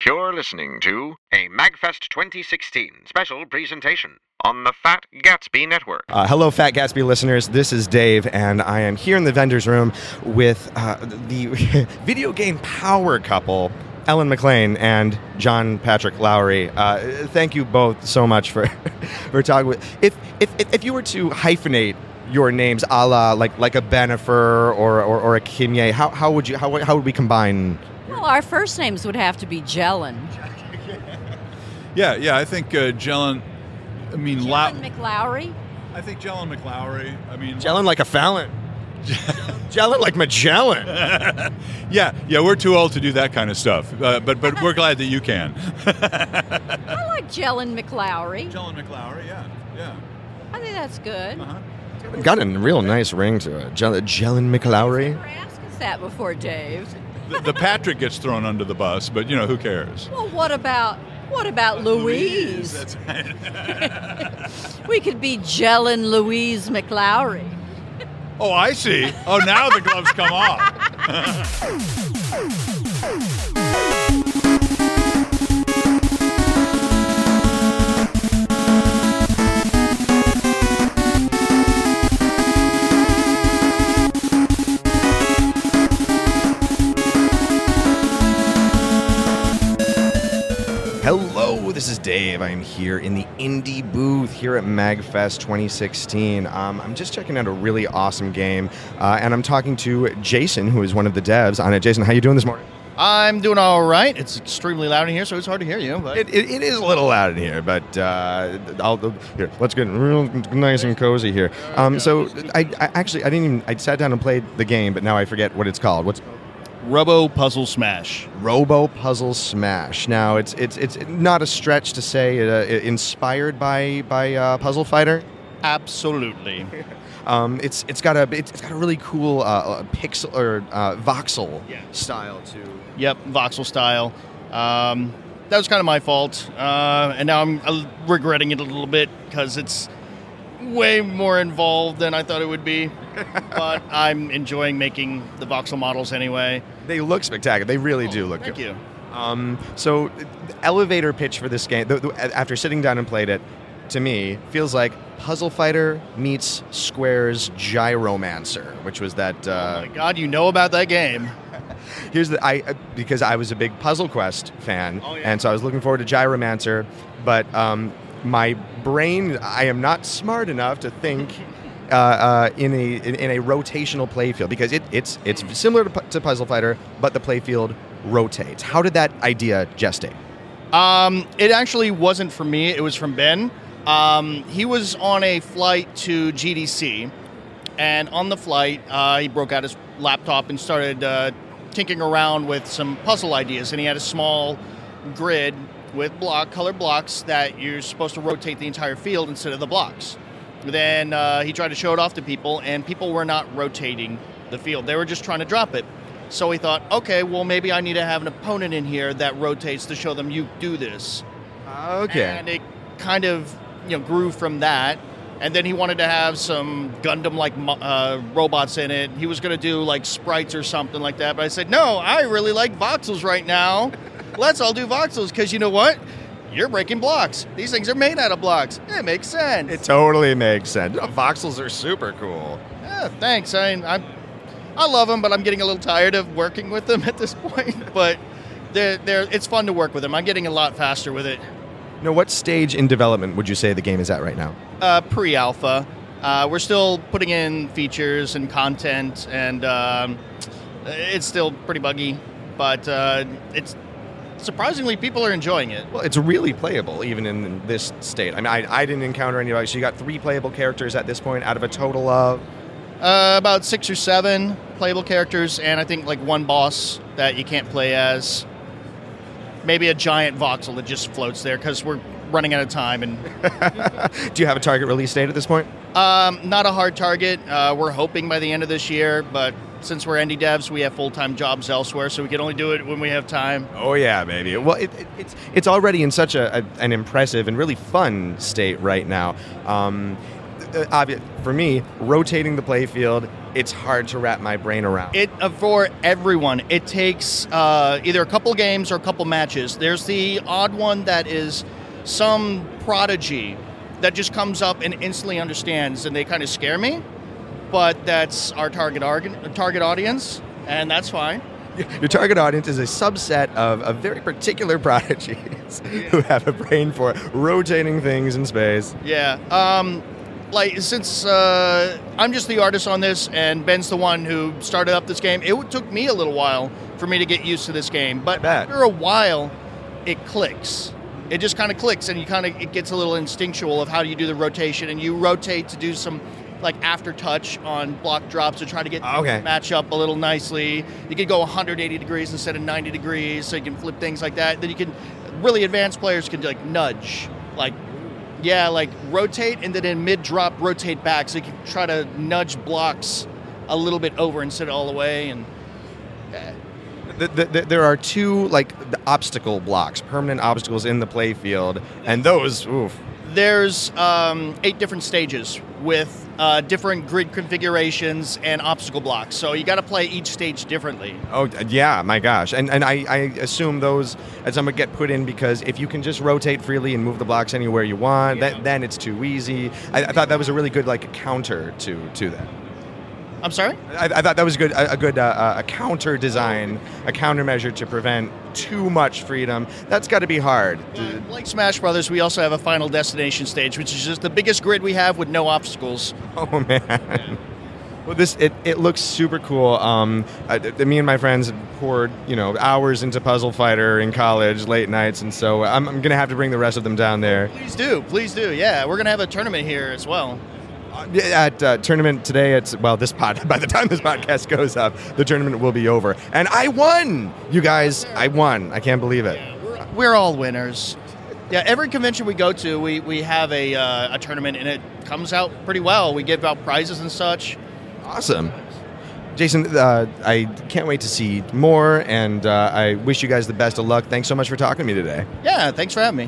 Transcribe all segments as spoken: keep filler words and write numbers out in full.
You're listening to a MagFest twenty sixteen special presentation on the Fat Gatsby Network. Uh, hello, Fat Gatsby listeners. This is Dave, and I am here in the vendor's room with uh, the video game power couple, Ellen McLean and John Patrick Lowry. Uh, thank you both so much for for talking with. If if if you were to hyphenate your names, a la like like a Benifer or or, or a Kimye, how how would you how how would we combine? Well, our first names would have to be Jellin. Yeah, yeah, I think uh, Jellin, I mean... Jellin La- McLowry? I think Jellin McLowry, I mean... Jellin like a Fallon. Jellin like Magellan. yeah, yeah, we're too old to do that kind of stuff, uh, but but we're glad that you can. I like Jellin McLowry. Jellin McLowry, yeah, yeah. I think that's good. Uh-huh. Got a real nice ring to it. Jell- Jellin McLowry. Never asked us that before, Dave. The, the Patrick gets thrown under the bus, but, you know, who cares? Well, what about what about Louise? That's right. We could be Jellin Louise McLowry. Oh, I see. Oh, now the gloves come off. Hello, this is Dave. I'm here in the indie booth here at MagFest twenty sixteen. Um, I'm just checking out a really awesome game, uh, and I'm talking to Jason, who is one of the devs on it. Jason, how you doing this morning? I'm doing all right. It's extremely loud in here, so it's hard to hear you. But It, it, it is a little loud in here, but uh, I'll, here, let's get real nice and cozy here. Um, so I, I actually I didn't even I sat down and played the game, but now I forget what it's called. What's Robo Puzzle Smash. Robo Puzzle Smash. Now, it's it's it's not a stretch to say uh, inspired by by uh, Puzzle Fighter. Absolutely. Um, it's it's got a it's, it's got a really cool uh, pixel or uh, voxel Yeah. style too. Yep, voxel style. Um, that was kind of my fault, uh, and now I'm uh, regretting it a little bit because it's way more involved than I thought it would be. But I'm enjoying making the voxel models anyway. They look spectacular. They really do look Thank good. you. Um, so, the elevator pitch for this game, the, the, after sitting down and played it, to me, feels like Puzzle Fighter meets Square's Gyromancer, which was that. Uh, Oh my God, you know about that game. Here's the I uh, because I was a big Puzzle Quest fan, Oh, yeah. and so I was looking forward to Gyromancer, but um, my brain, I am not smart enough to think. Uh, uh, in a in, in a rotational playfield, because it, it's it's similar to, pu- to Puzzle Fighter, but the playfield rotates. How did that idea gestate? Um, it actually wasn't from me. It was from Ben. Um, he was on a flight to G D C, and on the flight, uh, he broke out his laptop and started uh, tinkering around with some puzzle ideas. And he had a small grid with block colored blocks that you're supposed to rotate the entire field instead of the blocks. Then uh, he tried to show it off to people, and people were not rotating the field. They were just trying to drop it. So he thought, okay, well, maybe I need to have an opponent in here that rotates to show them you do this. Okay. And it kind of, you know, grew from that. And then he wanted to have some Gundam-like mo- uh, robots in it. He was going to do, like, sprites or something like that. But I said, no, I really like voxels right now. Let's all do voxels, because you know what? You're breaking blocks. These things are made out of blocks. It makes sense. It totally makes sense. Voxels are super cool. Yeah, thanks. I I'm, I love them, but I'm getting a little tired of working with them at this point. But they're, they're, it's fun to work with them. I'm getting a lot faster with it. Now, what stage in development would you say the game is at right now? Uh, pre-alpha. Uh, we're still putting in features and content, and um, it's still pretty buggy, but uh, it's surprisingly people are enjoying it. Well, it's really playable, even in this state. I mean, I, I didn't encounter anybody. So you got three playable characters at this point out of a total of? Uh, about six or seven playable characters, and I think like one boss that you can't play as. Maybe a giant voxel that just floats there because we're running out of time. And Do you have a target release date at this point? um, not a hard target. Uh, we're hoping by the end of this year, but since we're indie devs, we have full-time jobs elsewhere, so we can only do it when we have time. Oh yeah, baby. Well, it, it, it's it's already in such a, a an impressive and really fun state right now. Um, uh, obvious for me, rotating the playfield, it's hard to wrap my brain around. It uh, for everyone. It takes uh, either a couple games or a couple matches. There's the odd one that is some prodigy that just comes up and instantly understands, and they kind of scare me. But that's our target arg- target audience, and that's fine. Your target audience is a subset of, of very particular prodigies who have a brain for rotating things in space. Yeah. Um, like, since uh, I'm just the artist on this, and Ben's the one who started up this game, it took me a little while for me to get used to this game. But after a while, it clicks. It just kind of clicks, and you kind of it gets a little instinctual of how do you do the rotation, and you rotate to do some like after touch on block drops to try to get okay. match up a little nicely. You can go one hundred eighty degrees instead of ninety degrees, so you can flip things like that. Then you can, really advanced players can like nudge, like, yeah, like rotate, and then in mid drop, rotate back, so you can try to nudge blocks a little bit over instead of all the way. And yeah. The, the, the, there are two like the obstacle blocks, permanent obstacles in the playfield, and those, oof. There's um, eight different stages with uh, different grid configurations and obstacle blocks. So you got to play each stage differently. Oh, yeah, my gosh. And and I, I assume those as I'm going to get put in because if you can just rotate freely and move the blocks anywhere you want, yeah. that, then it's too easy. I, I thought that was a really good like counter to, to that. I'm sorry? I, I thought that was good, a, a good uh, a counter design, a countermeasure to prevent too much freedom. That's got to be hard. Uh, like Smash Brothers, we also have a Final Destination stage, which is just the biggest grid we have with no obstacles. Oh man. Well, this it, it looks super cool. Um, I, me and my friends poured you know hours into Puzzle Fighter in college, late nights, and so I'm, I'm gonna have to bring the rest of them down there. Please do, please do. Yeah, we're gonna have a tournament here as well. At uh, tournament today, it's well. This pod by the time this podcast goes up, the tournament will be over, and I won. You guys, I won. I can't believe it. Yeah, we're, we're all winners. Yeah, every convention we go to, we we have a uh, a tournament, and it comes out pretty well. We give out prizes and such. Awesome, Jason. Uh, I can't wait to see more, and uh, I wish you guys the best of luck. Thanks so much for talking to me today. Yeah, thanks for having me.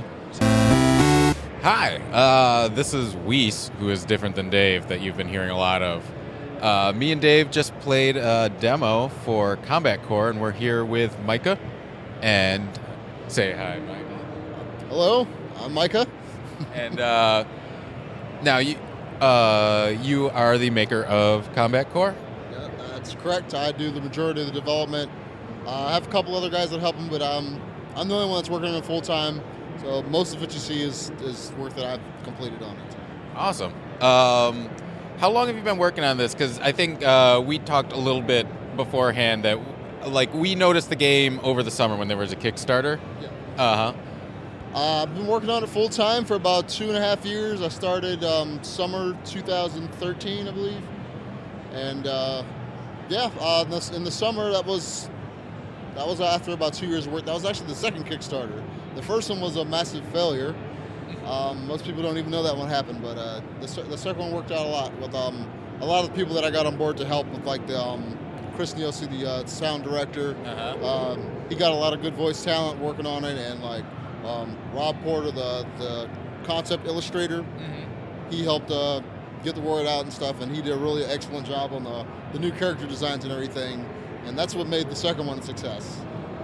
Hi, uh, this is Weiss, who is different than Dave, that you've been hearing a lot of. Uh, me and Dave just played a demo for Combat Core, and we're here with Micah. And say hi, Micah. Hello, I'm Micah. And uh, now you uh, you are the maker of Combat Core? Yeah, that's correct. I do the majority of the development. Uh, I have a couple other guys that help me, but um, I'm the only one that's working on it full time. So most of what you see is, is work that I've completed on it. Awesome. Um, how long have you been working on this? Because I think uh, we talked a little bit beforehand that, like, we noticed the game over the summer when there was a Kickstarter. Yeah. Uh-huh. Uh, I've been working on it full time for about two and a half years. I started um, summer two thousand thirteen, I believe. And uh, yeah, uh, in, the, in the summer, that was that was after about two years of work. That was actually the second Kickstarter. The first one was a massive failure. Um, most people don't even know that one happened, but uh, the, the second one worked out a lot with um, a lot of the people that I got on board to help with, like the um, Chris Nielsen, the uh, sound director. Uh-huh. Um, he got a lot of good voice talent working on it, and like um, Rob Porter, the the concept illustrator, Mm-hmm. he helped uh, get the word out and stuff, and he did a really excellent job on the the new character designs and everything, and that's what made the second one a success.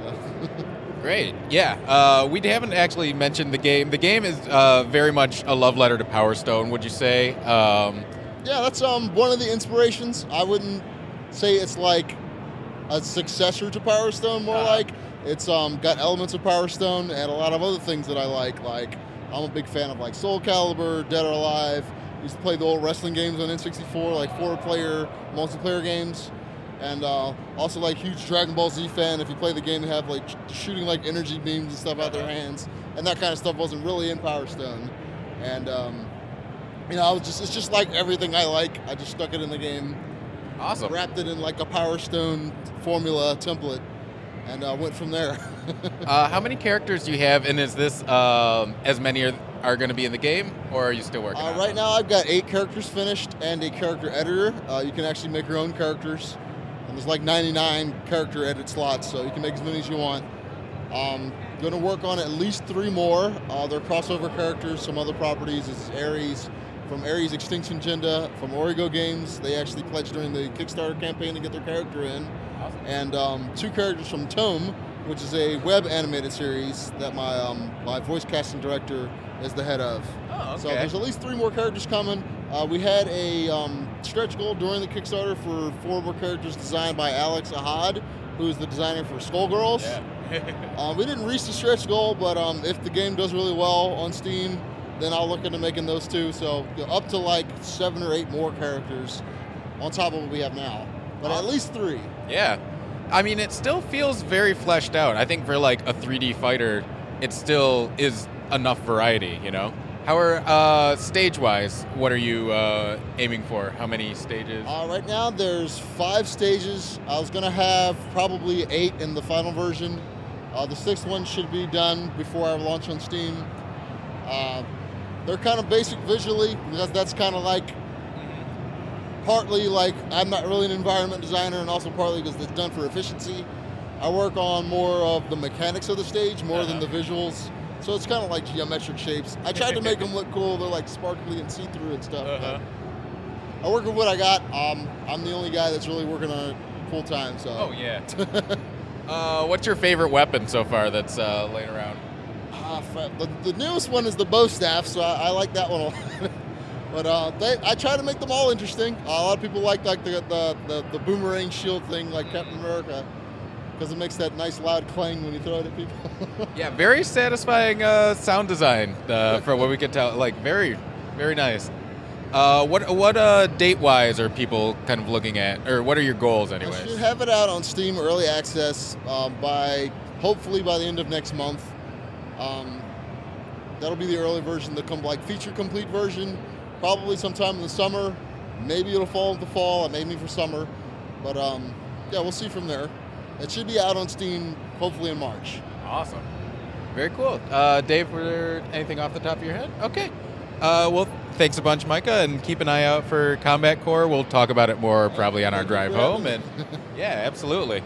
Great. Yeah. Uh, we haven't actually mentioned the game. The game is uh, very much a love letter to Power Stone, would you say? Um, yeah, that's um, one of the inspirations. I wouldn't say it's like a successor to Power Stone, more uh, like. It's um, got elements of Power Stone and a lot of other things that I like. Like, I'm a big fan of like Soul Calibur, Dead or Alive. I used to play the old wrestling games on N sixty-four, like four-player multiplayer games. And uh, also, like, huge Dragon Ball Z fan. If you play the game, they have, like, shooting, like, energy beams and stuff out their hands. And that kind of stuff wasn't really in Power Stone. And, um, you know, I was just, it's just like everything I like. I just stuck it in the game. Awesome. Wrapped it in, like, a Power Stone formula template. And uh, went from there. uh, how many characters do you have? And is this um, as many are, are going to be in the game? Or are you still working uh, on it? Right now, I've got eight characters finished and a character editor. Uh, you can actually make your own characters. And there's like ninety-nine character edit slots, so you can make as many as you want. Um, going to work on at least three more. Uh, they're crossover characters. Some other properties is Ares from Ares Extinction Agenda, from Origo Games. They actually pledged during the Kickstarter campaign to get their character in. Awesome. And um, two characters from Tome, which is a web animated series that my um, my voice casting director is the head of. Oh, okay. So there's at least three more characters coming. Uh, we had a um, stretch goal during the Kickstarter for four more characters designed by Alex Ahad, who is the designer for Skullgirls. Yeah. um, we didn't reach the stretch goal, but um, if the game does really well on Steam, then I'll look into making those two. So you know, up to like seven or eight more characters on top of what we have now. But at least three. Yeah. I mean, it still feels very fleshed out. I think for like a three D fighter, it still is enough variety, you know? How are, uh, stage-wise, what are you uh, aiming for? How many stages? Uh, right now, there's five stages. I was going to have probably eight in the final version. Uh, the sixth one should be done before I launch on Steam. Uh, they're kind of basic visually, because that's kind of like partly like I'm not really an environment designer, and also partly because it's done for efficiency. I work on more of the mechanics of the stage more Uh-huh. than the visuals. So it's kind of like geometric shapes. I tried to make them look cool. They're like sparkly and see-through and stuff. Uh-huh. But I work with what I got. Um, I'm the only guy that's really working on it full time. So. Oh, yeah. uh, what's your favorite weapon so far that's uh, laying around? Uh, the, the newest one is the bow staff, so I, I like that one a lot. But uh, they, I try to make them all interesting. Uh, a lot of people like like the the, the, the boomerang shield thing, like Captain America, because it makes that nice loud clang when you throw it at people. Yeah, very satisfying uh, sound design uh, from what we can tell. Like, very, very nice. Uh, what what uh, date-wise are people kind of looking at, or what are your goals, I should anyways? have it out on Steam early access um, by hopefully by the end of next month. Um, that'll be the early version, the com- like feature complete version. Probably sometime in the summer. Maybe it'll fall into fall. It may be for summer, but um, yeah, we'll see from there. It should be out on Steam hopefully in March. Awesome. Very cool. Uh, Dave, were there anything off the top of your head? Okay. Uh, well, thanks a bunch, Micah, and keep an eye out for Combat Core. We'll talk about it more probably on our drive home. And yeah, absolutely.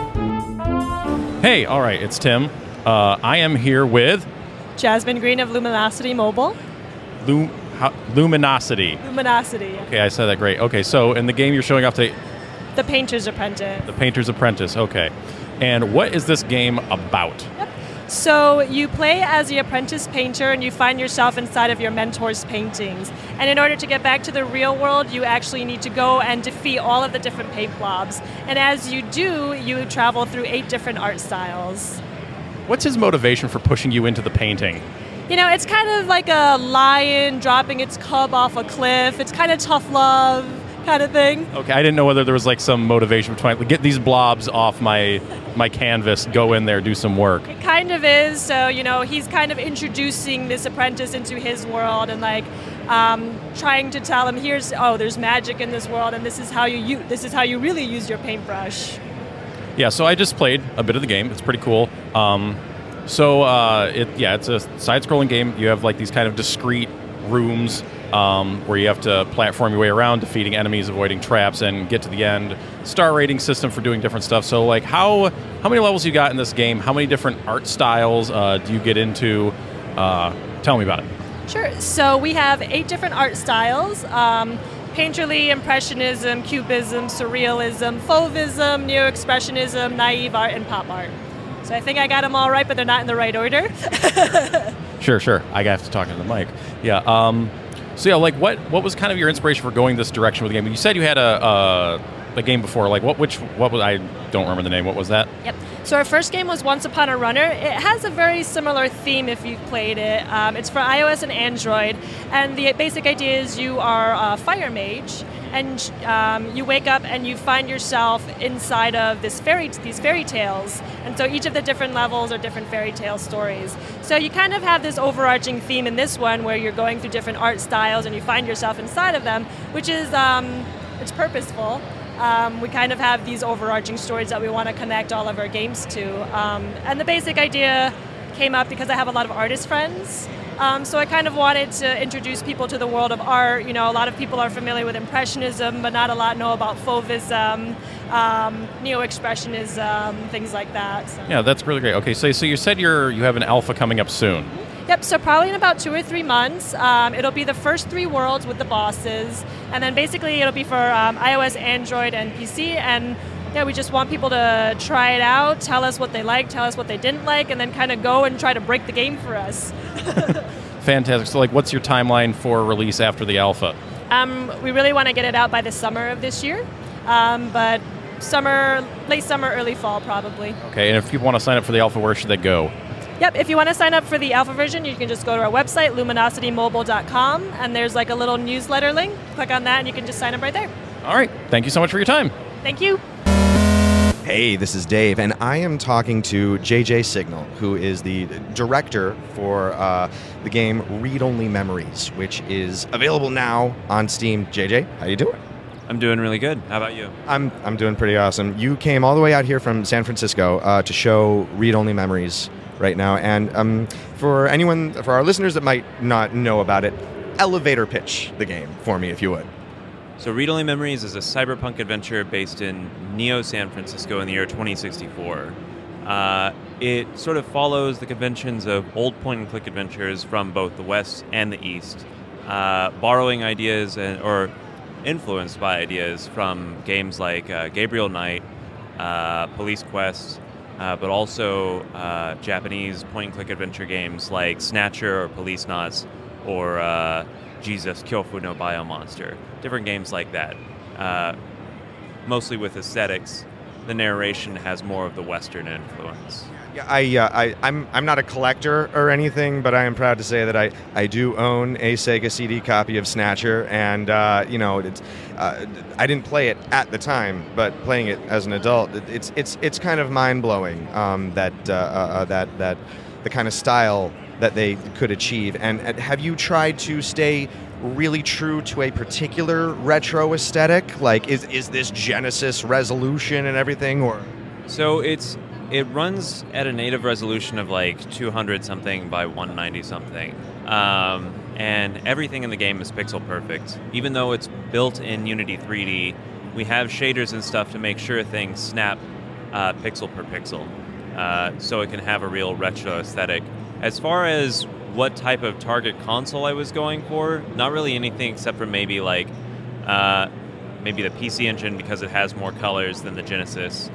Hey, all right, it's Tim. Uh, I am here with Jasmine Green of Luminosity Mobile. Lu- how- Luminosity. Luminosity. Okay, I said that great. Okay, so in the game you're showing off to The Painter's Apprentice. The Painter's Apprentice. Okay. And what is this game about? Yep. So you play as the apprentice painter and you find yourself inside of your mentor's paintings. And in order to get back to the real world, you actually need to go and defeat all of the different paint blobs. And as you do, you travel through eight different art styles. What's his motivation for pushing you into the painting? You know, it's kind of like a lion dropping its cub off a cliff. It's kind of tough love kind of thing. Okay, I didn't know whether there was like some motivation between like, get these blobs off my my canvas, go in there, do some work. It kind of is. So, you know, he's kind of introducing this apprentice into his world and like um, trying to tell him, here's, oh, there's magic in this world and this is how you use, this is how you really use your paintbrush. Yeah, so I just played a bit of the game. It's pretty cool. Um, so, uh, it yeah, it's a side-scrolling game. You have like these kind of discrete rooms um, where you have to platform your way around, defeating enemies, avoiding traps, and get to the end. Star rating system for doing different stuff. So, like, how how many levels you got in this game? How many different art styles uh, do you get into? Uh, tell me about it. Sure. So we have eight different art styles. Um, Painterly, Impressionism, Cubism, Surrealism, Fauvism, Neo-Expressionism, Naive Art, and Pop Art. So I think I got them all right, but they're not in the right order. Sure, sure. I have to talk into the mic. Yeah. Um, so yeah, like what what was kind of your inspiration for going this direction with the game? You said you had a a, a game before. Like what which what was I don't remember the name. What was that? Yep. So our first game was Once Upon a Runner. It has a very similar theme if you've played it. Um, it's for iOS and Android, and the basic idea is you are a fire mage, and um, you wake up and you find yourself inside of this fairy these fairy tales, and so each of the different levels are different fairy tale stories. So you kind of have this overarching theme in this one where you're going through different art styles and you find yourself inside of them, which is um, it's purposeful. Um, we kind of have these overarching stories that we want to connect all of our games to. Um, and the basic idea came up because I have a lot of artist friends. Um, so I kind of wanted to introduce people to the world of art. You know, a lot of people are familiar with Impressionism, but not a lot know about Fauvism, um, Neo-Expressionism, things like that. So. Yeah, that's really great. Okay, so so you said you're you have an alpha coming up soon. Yep, so probably in about two or three months. Um, it'll be the first three worlds with the bosses, and then basically it'll be for um, iOS, Android, and P C, and yeah, we just want people to try it out, tell us what they like, tell us what they didn't like, and then kind of go and try to break the game for us. Fantastic. So, like, what's your timeline for release after the alpha? Um, we really want to get it out by the summer of this year, um, but summer, late summer, early fall probably. Okay, and if people want to sign up for the alpha, where should they go? Yep, if you want to sign up for the alpha version, you can just go to our website, luminosity mobile dot com, and there's like a little newsletter link. Click on that, and you can just sign up right there. All right. Thank you so much for your time. Thank you. Hey, this is Dave, and I am talking to J J Signal, who is the director for uh, the game Read Only Memories, which is available now on Steam. J J, how you doing? I'm doing really good. How about you? I'm I'm doing pretty awesome. You came all the way out here from San Francisco uh, to show Read Only Memories right now, and um, for anyone, for our listeners that might not know about it, elevator pitch the game for me, if you would. So Read Only Memories is a cyberpunk adventure based in Neo San Francisco in the year twenty sixty-four. Uh, it sort of follows the conventions of old point-and-click adventures from both the West and the East, uh, borrowing ideas and, or influenced by ideas from games like uh, Gabriel Knight, uh, Police Quest, uh, but also uh, Japanese point-and-click adventure games like Snatcher or Police Knots or uh, Jesus, Kyofu no Biomonster. Different games like that. Uh, mostly with aesthetics. The narration has more of the Western influence. Yeah, I, uh, I, I'm, I'm not a collector or anything, but I am proud to say that I, I do own a Sega C D copy of Snatcher, and uh, you know, it's, uh, I didn't play it at the time, but playing it as an adult, it, it's, it's, it's kind of mind blowing um, that, uh, uh, that, that, the kind of style that they could achieve. And, and have you tried to stay really true to a particular retro aesthetic? Like, is is this Genesis resolution and everything, or? So it's it runs at a native resolution of like two hundred something by one ninety something, um, and everything in the game is pixel perfect. Even though it's built in Unity three D, we have shaders and stuff to make sure things snap uh, pixel per pixel, uh, so it can have a real retro aesthetic. As far as what type of target console I was going for, not really anything except for maybe like uh, maybe the P C Engine because it has more colors than the Genesis,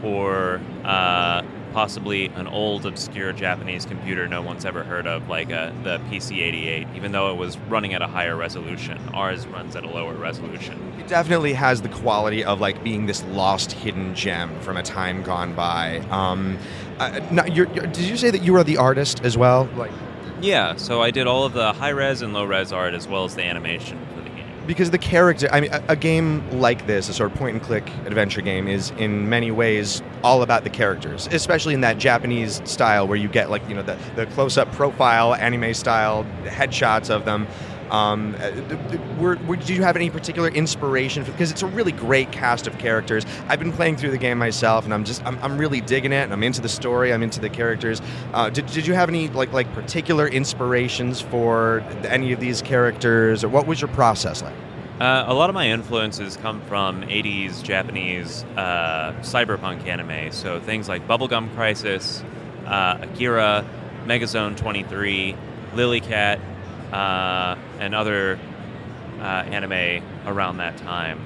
or uh, possibly an old obscure Japanese computer no one's ever heard of, like uh, the P C eighty-eight, even though it was running at a higher resolution. Ours runs at a lower resolution. It definitely has the quality of like being this lost hidden gem from a time gone by. Um, uh, now, you're, you're, did you say that you are the artist as well? Like, yeah, so I did all of the high-res and low-res art as well as the animation for the game. Because the character, I mean, a, a game like this, a sort of point-and-click adventure game, is in many ways all about the characters, especially in that Japanese style where you get like, you know, the, the close-up profile, anime-style headshots of them. Um, were, were, did you have any particular inspiration? Because it's a really great cast of characters. I've been playing through the game myself, and I'm just I'm, I'm really digging it. And I'm into the story. I'm into the characters. Uh, did, did you have any like like particular inspirations for any of these characters, or what was your process like? Uh, a lot of my influences come from eighties Japanese uh, cyberpunk anime, so things like Bubblegum Crisis, uh, Akira, Megazone twenty-three, Lilycat, Uh, and other uh, anime around that time,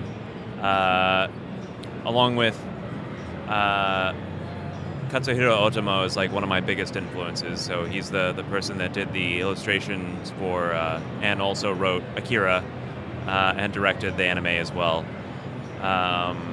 uh, along with uh, Katsuhiro Otomo is like one of my biggest influences. So he's the, the person that did the illustrations for uh, and also wrote Akira uh, and directed the anime as well. Um,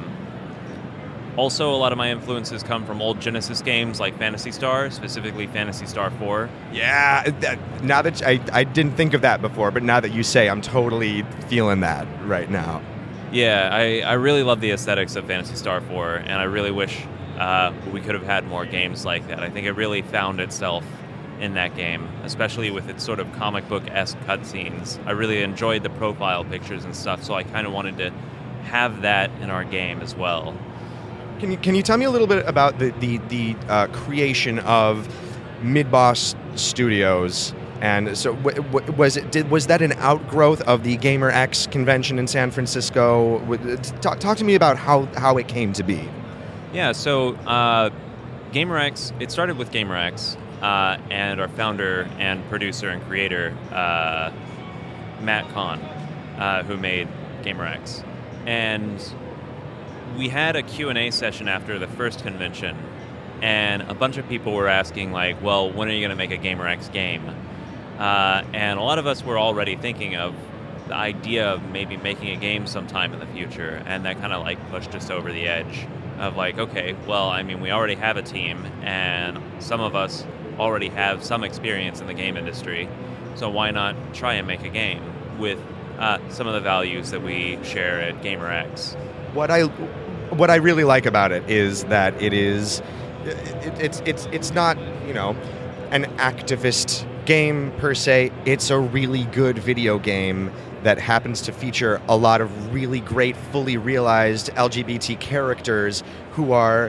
Also, a lot of my influences come from old Genesis games like Phantasy Star, specifically Phantasy Star four. Yeah, that, now that I, I didn't think of that before, but now that you say, I'm totally feeling that right now. Yeah, I, I really love the aesthetics of Phantasy Star four, and I really wish uh, we could have had more games like that. I think it really found itself in that game, especially with its sort of comic book-esque cutscenes. I really enjoyed the profile pictures and stuff, so I kind of wanted to have that in our game as well. Can you can you tell me a little bit about the the, the uh, creation of Midboss Studios? And so, w- w- was it did was that an outgrowth of the GamerX convention in San Francisco? Talk, talk to me about how, how it came to be. Yeah, so uh, GamerX, it started with GamerX, uh, and our founder and producer and creator, uh, Matt Kahn, uh, who made GamerX. And we had a Q and A session after the first convention, and a bunch of people were asking, like, well, when are you going to make a GamerX game? Uh, and a lot of us were already thinking of the idea of maybe making a game sometime in the future, and that kind of like pushed us over the edge of like, okay, well, I mean, we already have a team, and some of us already have some experience in the game industry, so why not try and make a game with uh, some of the values that we share at GamerX? What I what I really like about it is that it is it, it's it's it's not, you know, an activist game per se. It's a really good video game that happens to feature a lot of really great, fully realized L G B T characters who are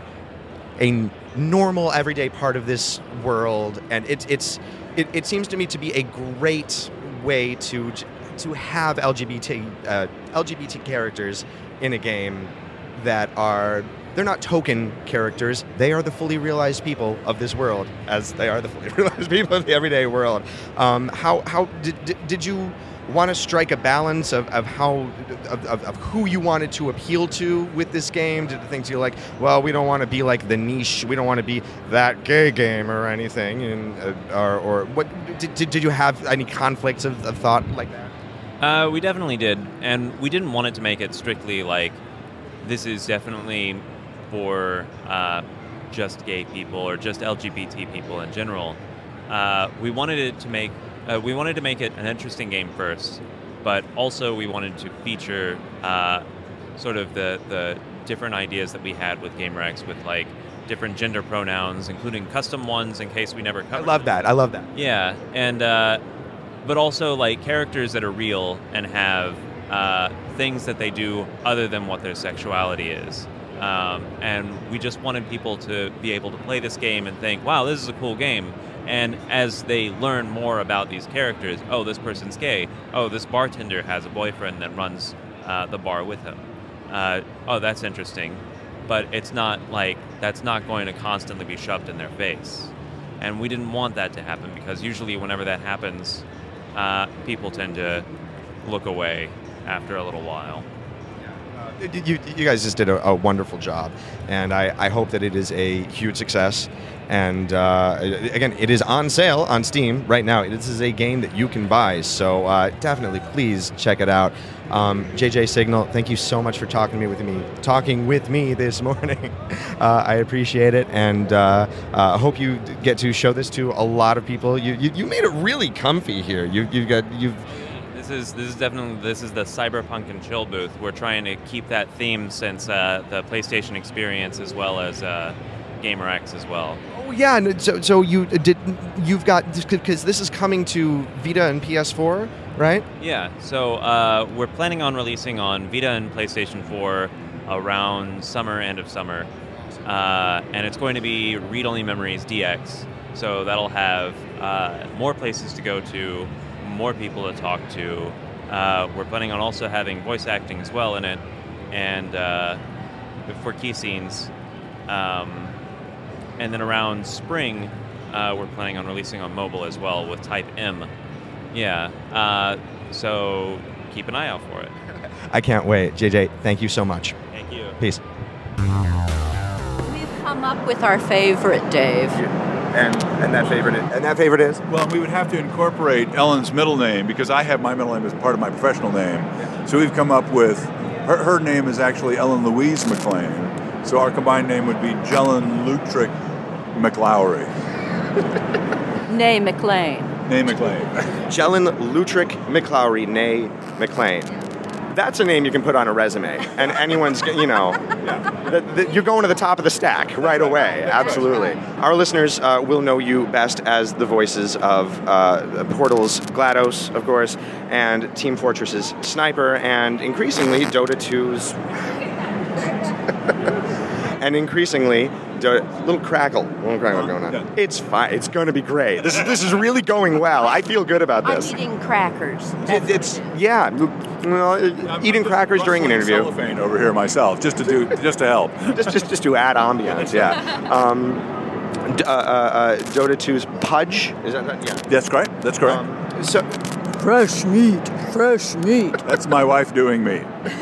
a normal, everyday part of this world, and it's it's it, it seems to me to be a great way to to have L G B T uh, L G B T characters in a game that are, they're not token characters, they are the fully realized people of this world, as they are the fully realized people of the everyday world. Um, how how did, did did you want to strike a balance of, of how of, of, of who you wanted to appeal to with this game? Did the things you're like, well, we don't want to be like the niche, we don't want to be that gay game or anything, and uh, or, or what did, did did you have any conflicts of, of thought like that? Uh, we definitely did, and we didn't want it to make it strictly like, this is definitely for uh, just gay people or just L G B T people in general. Uh, we wanted it to make uh, we wanted to make it an interesting game first, but also we wanted to feature uh, sort of the the different ideas that we had with GamerX, with like different gender pronouns, including custom ones in case we never covered. I love that. I love that. Yeah, and uh, but also like characters that are real and have uh, things that they do other than what their sexuality is. Um, and we just wanted people to be able to play this game and think, wow, this is a cool game. And as they learn more about these characters, oh, this person's gay. Oh, this bartender has a boyfriend that runs uh, the bar with him. Uh, oh, that's interesting. But it's not like, that's not going to constantly be shoved in their face. And we didn't want that to happen, because usually whenever that happens, uh, people tend to look away after a little while. You, you guys just did a, a wonderful job, and I, I hope that it is a huge success. And uh, again, it is on sale on Steam right now. This is a game that you can buy, so uh, definitely please check it out. Um, J J Signal, thank you so much for talking to me with me, talking with me this morning. uh, I appreciate it, and uh, I uh, hope you get to show this to a lot of people. You you, you made it really comfy here. You you've got you've. This is this is definitely this is the Cyberpunk and Chill booth. We're trying to keep that theme since uh, the PlayStation experience, as well as uh, GamerX as well. Oh yeah, and so so you did you've got, because this is coming to Vita and P S four, right? Yeah. So uh, we're planning on releasing on Vita and PlayStation four around summer, end of summer, uh, and it's going to be Read Only Memories D X. So that'll have uh, more places to go to, more people to talk to. Uh, we're planning on also having voice acting as well in it, and uh, for key scenes. Um, and then around spring, uh, we're planning on releasing on mobile as well with Type M. Yeah, uh, so keep an eye out for it. I can't wait. J J, thank you so much. Thank you. Peace. We've come up with our favorite, Dave. And and that favorite is, and that favorite is? Well, we would have to incorporate Ellen's middle name, because I have my middle name as part of my professional name. So we've come up with, her, her name is actually Ellen Louise McLean. So our combined name would be Jellen Lutrick McLaury. Nay McLean. Nay McLean. Jellen Lutrick McLaury, nay McLean. That's a name you can put on a resume, and anyone's, you know, yeah. the, the, you're going to the top of the stack right away. Absolutely. Our listeners uh, will know you best as the voices of uh, Portal's GLaDOS, of course, and Team Fortress's Sniper, and increasingly Dota two's, and increasingly Dota, little crackle, little crackle going on. It's fine. It's going to be great. This is this is really going well. I feel good about this. I'm eating crackers. It, it's yeah. Well, I'm eating crackers during an interview. Cellophane over here myself, just to do, just to help. just, just, just to add ambiance. Yeah. Um, D- uh, uh, uh, Dota two's Pudge. Is that, that yeah? That's correct. That's correct. Um, so Fresh meat, fresh meat. That's my wife doing me.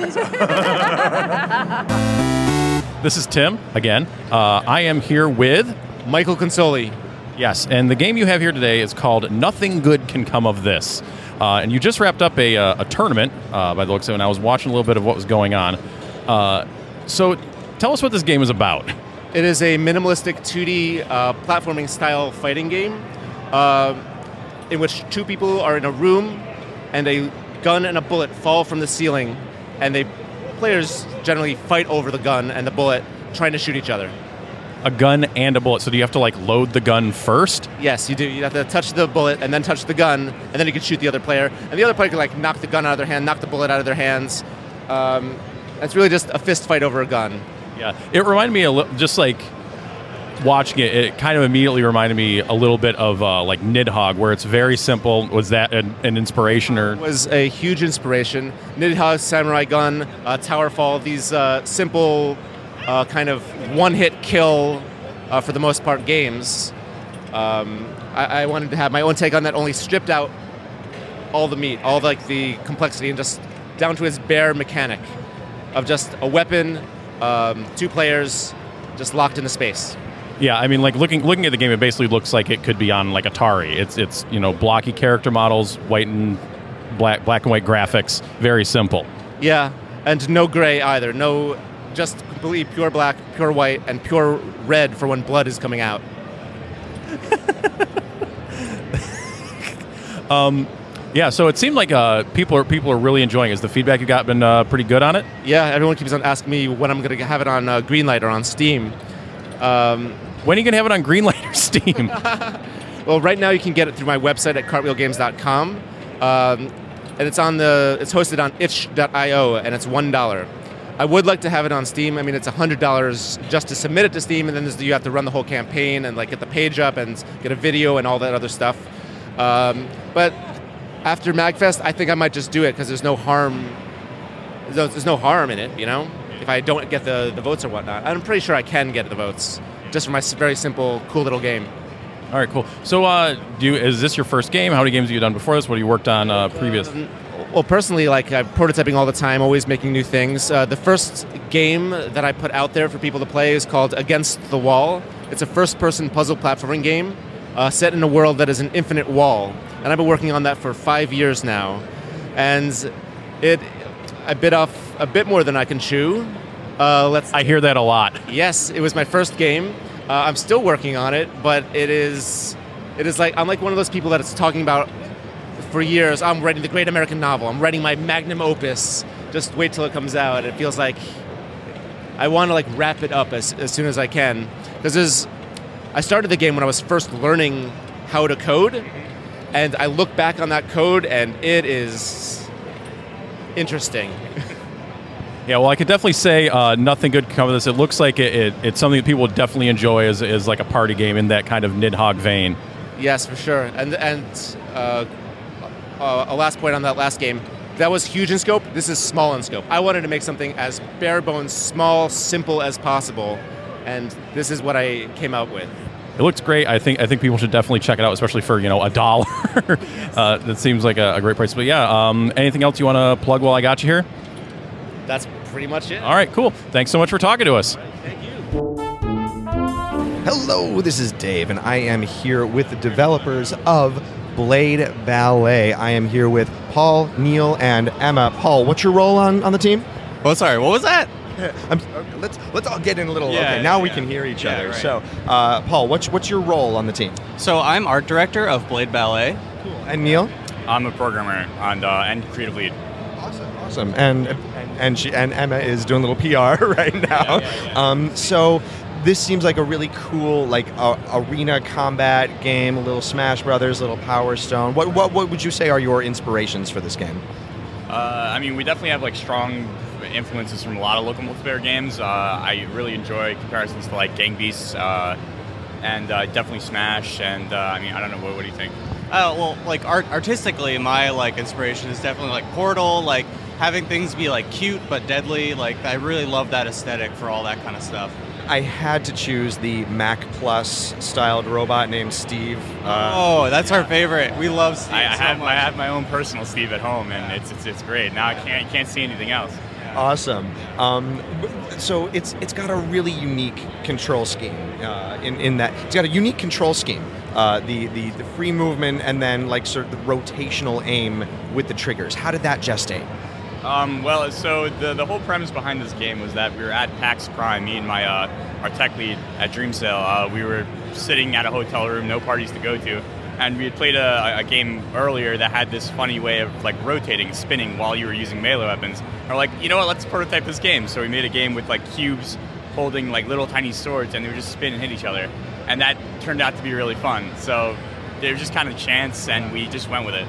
This is Tim again. Uh, I am here with Michael Consoli. Yes, and the game you have here today is called Nothing Good Can Come of This. Uh, and you just wrapped up a, uh, a tournament, uh, by the looks of it, and I was watching a little bit of what was going on. Uh, so tell us what this game is about. It is a minimalistic two D uh, platforming style fighting game uh, in which two people are in a room and a gun and a bullet fall from the ceiling, and the players generally fight over the gun and the bullet, trying to shoot each other. A gun and a bullet. So do you have to like load the gun first? Yes, you do. You have to touch the bullet and then touch the gun, and then you can shoot the other player. And the other player can like knock the gun out of their hand, knock the bullet out of their hands. Um, it's really just a fist fight over a gun. Yeah, it reminded me a li- just like watching it. It kind of immediately reminded me a little bit of uh, like Nidhogg, where it's very simple. Was that an, an inspiration or? It was a huge inspiration. Nidhogg, Samurai Gun, uh, Towerfall. These uh, simple, uh, kind of one-hit kill, uh, for the most part, games. Um, I-, I wanted to have my own take on that. Only stripped out all the meat, all like the complexity, and just down to its bare mechanic of just a weapon, um, two players, just locked into space. Yeah, I mean, like looking looking at the game, it basically looks like it could be on like Atari. It's it's you know blocky character models, white and black black and white graphics, very simple. Yeah, and no gray either. No, just completely pure black, pure white, and pure red for when blood is coming out. um, yeah. So it seemed like uh, people are people are really enjoying it. Has the feedback you got been uh, pretty good on it? Yeah, everyone keeps on asking me when I'm going to have it on uh, Greenlight or on Steam. Um, when are you going to have it on Greenlight or Steam? Well, right now you can get it through my website at cartwheel games dot com, um, and it's on the it's hosted on itch dot io, and it's one dollar. I would like to have it on Steam. I mean, it's one hundred dollars just to submit it to Steam, and then there's, you have to run the whole campaign and like get the page up and get a video and all that other stuff. Um, but after MagFest, I think I might just do it because there's no harm. There's, there's no harm in it, you know. If I don't get the, the votes or whatnot, I'm pretty sure I can get the votes just for my very simple, cool little game. All right, cool. So, uh, do you, is this your first game? How many games have you done before this? What have you worked on uh, previous? Um, well, personally, like I'm prototyping all the time, always making new things. Uh, the first game that I put out there for people to play is called Against the Wall. It's a first-person puzzle platforming game uh, set in a world that is an infinite wall, and I've been working on that for five years now, and it. I bit off a bit more than I can chew. Uh, let's. I hear that a lot. Yes, it was my first game. Uh, I'm still working on it, but it is, it is like I'm like one of those people that it's talking about for years. I'm writing the great American novel. I'm writing my magnum opus. Just wait till it comes out. It feels like I want to like wrap it up as as soon as I can, because I started the game when I was first learning how to code, and I look back on that code and it is interesting. Yeah, well, I could definitely say uh, nothing good can come of this. It looks like it, it, it's something that people would definitely enjoy as, as like a party game in that kind of Nidhogg vein. Yes, for sure. And and uh, uh, a last point on that last game, that was huge in scope. This is small in scope. I wanted to make something as bare bones, small, simple as possible, and this is what I came out with. It looks great. I think I think people should definitely check it out, especially for you know a dollar. uh, that seems like a, a great price. But yeah, um, anything else you want to plug while I got you here? That's pretty much it. All right, cool. Thanks so much for talking to us. Thank you. Hello, this is Dave, and I am here with the developers of Blade Ballet. I am here with Paul, Neil, and Emma. Paul, what's your role on, on the team? Oh, sorry, what was that? I'm, let's let's all get in a little. Yeah, okay, now yeah, we yeah. can hear each Yeah, other. right. So, uh, Paul, what's what's your role on the team? So I'm art director of Blade Ballet. Cool. And Neil? I'm a programmer and uh, and creative lead. Awesome, awesome. And and and, she, and Emma is doing a little P R right now. Yeah, yeah, yeah. Um, so this seems like a really cool like uh, arena combat game. A little Smash Brothers, a little Power Stone. What what what would you say are your inspirations for this game? Uh, I mean, we definitely have like strong influences from a lot of local multiplayer games. Uh, I really enjoy comparisons to like Gang Beasts uh, and uh, definitely Smash. And uh, I mean, I don't know, what, what do you think? Oh, well, like art artistically, my like inspiration is definitely like Portal, like having things be like cute but deadly. Like I really love that aesthetic for all that kind of stuff. I had to choose the Mac Plus styled robot named Steve. Uh, oh, that's our favorite. We love Steve. I, I so have much. I have my own personal Steve at home, and it's it's, it's great. Now I can't can't see anything else. Awesome. Um, so it's it's got a really unique control scheme uh, in in that it's got a unique control scheme. Uh, the, the the free movement and then like sort of the rotational aim with the triggers. How did that gestate? Um, well, so the the whole premise behind this game was that we were at PAX Prime, me and my uh, our tech lead at DreamSale. Uh, we were sitting at a hotel room, no parties to go to, and we had played a, a game earlier that had this funny way of like rotating, spinning while you were using melee weapons. And we're like, you know what? Let's prototype this game. So we made a game with like cubes holding like little tiny swords, and they would just spin and hit each other, and that turned out to be really fun. So it was just kind of chance, and we just went with it.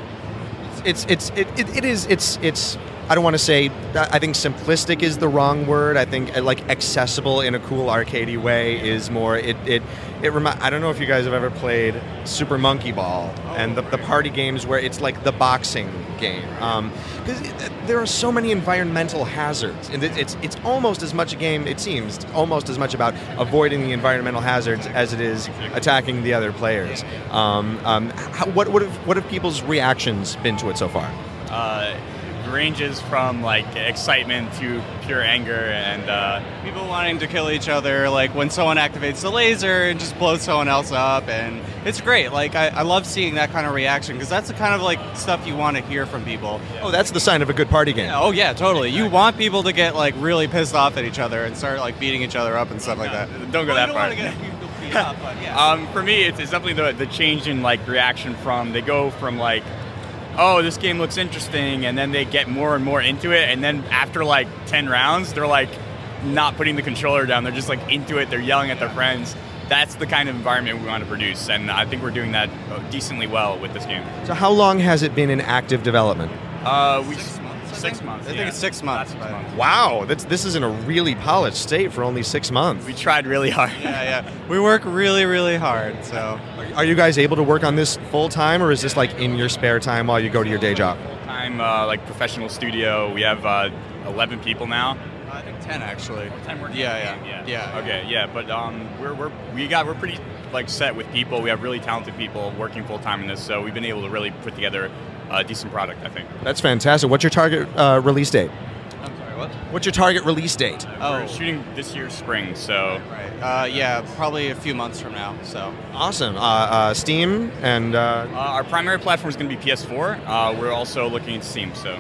It's it's it, it, it is it's it's I don't want to say I think simplistic is the wrong word. I think like accessible in a cool arcadey way is more it it it remi- I don't know if you guys have ever played Super Monkey Ball and the, the party games where it's like the boxing game because um, there are so many environmental hazards and it, it's it's almost as much a game it seems almost as much about avoiding the environmental hazards as it is attacking the other players. Um, um, how, what what have what have people's reactions been to it so far? Uh, ranges from like excitement to pure anger and uh, people wanting to kill each other, like when someone activates the laser and just blows someone else up, and it's great. Like I, I love seeing that kind of reaction because that's the kind of like stuff you want to hear from people. Oh, that's the sign of a good party game. Yeah, oh yeah, totally. You want people to get like really pissed off at each other and start like beating each other up and stuff like that. Don't go well, that you far. Don't want to get people beat up, but yeah. Um, for me, it's, it's definitely the the change in like reaction from they go from like, oh, this game looks interesting, and then they get more and more into it, and then after like ten rounds, they're like not putting the controller down. They're just like into it. They're yelling at their friends. That's the kind of environment we want to produce, and I think we're doing that decently well with this game. So how long has it been in active development? Uh, we Six months. Six months. I think yeah. it's six months. Six months. Wow, that's this is in a really polished state for only six months. We tried really hard. Yeah, yeah. We work really, really hard. So, are you guys able to work on this full time, or is this like in your spare time while you go to your day job? I'm uh, like professional studio. We have uh, eleven people now. I think ten actually. ten working Yeah, on the yeah, game, yeah. yeah. Okay, yeah, but um, we're we're we got we're pretty like set with people. We have really talented people working full time in this, so we've been able to really put together a decent product, I think. That's fantastic. What's your target uh, release date? I'm sorry, what? What's your target release date? Oh. We're shooting this year spring, so Right. Uh, yeah, probably a few months from now. So. Awesome. Uh, uh, Steam and uh, uh, our primary platform is going to be P S four. Uh, we're also looking at Steam, so.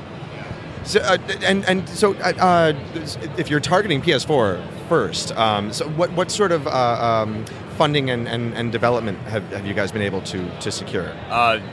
so uh, and and so uh, uh, if you're targeting P S four first, um, so what what sort of uh, um, funding and, and, and development have, have you guys been able to to secure? Uh,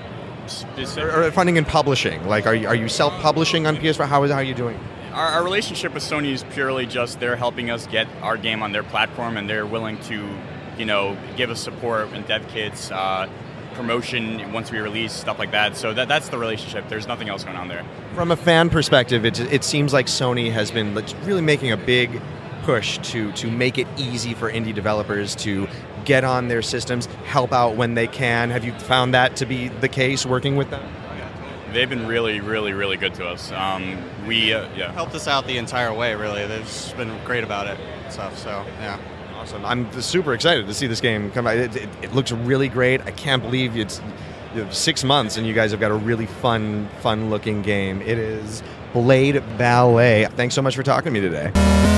or, or funding and publishing. Like, are you, are you self-publishing on P S four? How is how are you doing? Our, our relationship with Sony is purely just they're helping us get our game on their platform, and they're willing to, you know, give us support and dev kits, uh, promotion once we release, stuff like that. So that that's the relationship. There's nothing else going on there. From a fan perspective, it it seems like Sony has been really making a big push to to make it easy for indie developers to get on their systems, help out when they can. Have you found that to be the case working with them? They've been really, really, really good to us. Um, we, uh, yeah. Helped us out the entire way, really. They've just been great about it and stuff, so, yeah. Awesome. I'm super excited to see this game come out. It, it, it looks really great. I can't believe it's you know, six months and you guys have got a really fun, fun-looking game. It is Blade Ballet. Thanks so much for talking to me today.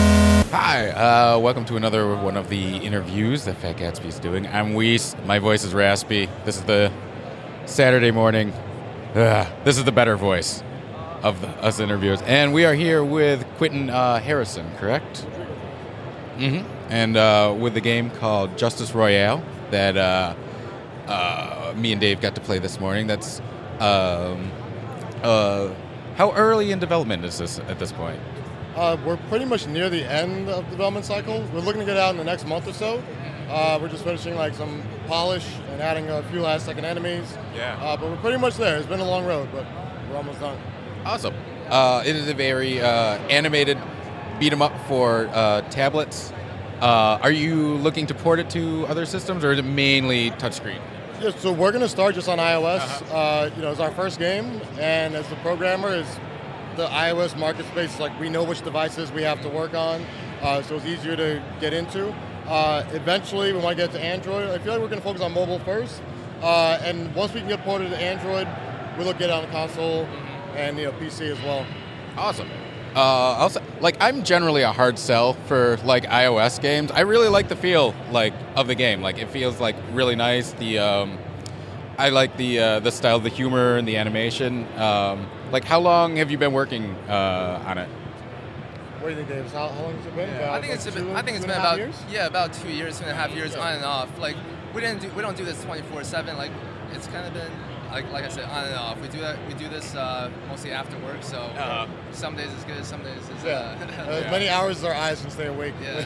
Hi, uh, welcome to another one of the interviews that Fat Gatsby's doing. I'm Weiss. My voice is raspy. This is the Saturday morning. Ugh, this is the better voice of the, us interviewers. And we are here with Quentin uh, Harrison, correct? Mm-hmm. And uh, with the game called Justice Royale that uh, uh, me and Dave got to play this morning. That's um, uh, how early in development is this at this point? Uh, we're pretty much near the end of the development cycle. We're looking to get out in the next month or so. Uh, we're just finishing like some polish and adding a few last second enemies. Yeah. Uh, but we're pretty much there. It's been a long road, but we're almost done. Awesome. Uh, it is a very uh, animated beat 'em up for uh, tablets. Uh, are you looking to port it to other systems, or is it mainly touchscreen? Yeah, so we're going to start just on iOS. Uh-huh. Uh, you know, it's our first game, and as the programmer, is the iOS market space, like we know which devices we have to work on, uh, so it's easier to get into. Uh, eventually, we want to get to Android. I feel like we're going to focus on mobile first, uh, and once we can get ported to Android, we'll look at it on console and you know P C as well. Awesome. Uh, also, like I'm generally a hard sell for like iOS games. I really like the feel like of the game. Like it feels like really nice. The um, I like the uh, the style, the humor, and the animation. Um, like, how long have you been working uh, on it? What do you think, Davis? How, how long has it been? Yeah, About, I think like it's two, been, I think it's two been and a half about years? yeah about two years, two and a half years on and off. Like we didn't do we don't do this twenty-four seven. Like it's kind of been like like I said on and off. We do that we do this uh, mostly after work. So Uh-huh. some days it's good, some days it's Yeah. uh, As many hours as our eyes can stay awake. Yeah.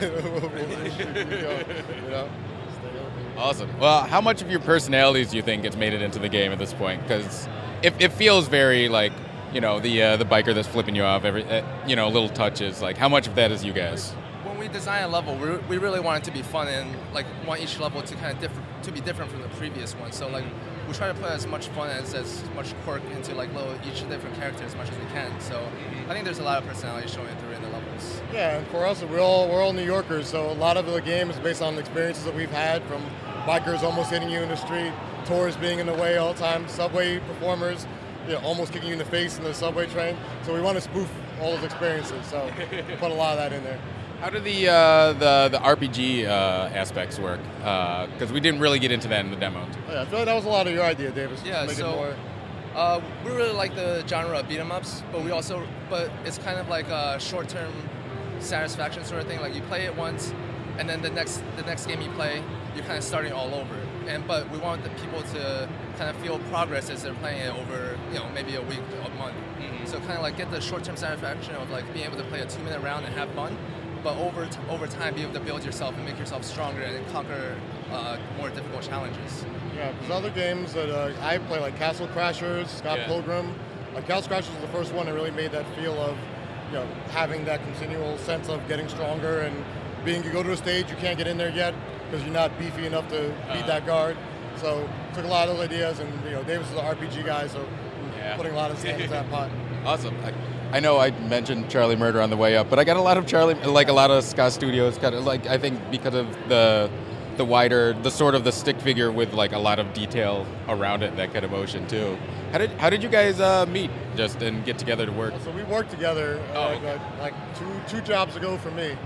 you know? Awesome. Well, how much of your personalities do you think gets made it into the game at this point? Because it, it feels very like, you know, the uh, the biker that's flipping you off, every uh, you know, little touches. Like, how much of that is you guys? when we design a level, we, we really want it to be fun and like want each level to kind of different to be different from the previous one. So like we try to put as much fun as as much quirk into like little each different character as much as we can. So I think there's a lot of personality showing through in the levels. Yeah, and for us, we're all we're all New Yorkers, so a lot of the game is based on the experiences that we've had, from bikers almost hitting you in the street, tourists being in the way all the time, subway performers, you know, almost kicking you in the face in the subway train. So we want to spoof all those experiences. So we put a lot of that in there. How do the uh, the the R P G uh, aspects work? Because we didn't really get into that in the demo. Oh, yeah, I feel like that was a lot of your idea, Davis. Yeah, Make it so more- uh, we really like the genre of beat 'em ups, but we also but it's kind of like a short-term satisfaction sort of thing. Like you play it once, and then the next the next game you play, you're kind of starting all over. And but we want the people to kind of feel progress as they're playing it over, you know, maybe a week, a month. Mm-hmm. So kind of like get the short-term satisfaction of like being able to play a two-minute round and have fun, but over t- over time be able to build yourself and make yourself stronger and conquer uh, more difficult challenges. Yeah, there's other games that uh, I play, like Castle Crashers, Scott Yeah. Pilgrim. Like Castle Crashers was the first one that really made that feel of, you know, having that continual sense of getting stronger and being, you go to a stage, you can't get in there yet because you're not beefy enough to beat Uh-huh. that guard. So took a lot of those ideas, and you know, Davis is an R P G guy, so Yeah. putting a lot of sand in that pot. Awesome. I, I know I mentioned Charlie Murder on the way up, but I got a lot of Charlie, like a lot of Scott Studios, kind of like I think because of the the wider, the sort of the stick figure with like a lot of detail around it, that kind of motion too. How did how did you guys uh, meet just and get together to work? So we worked together uh, Oh, like, like two two jobs ago for me,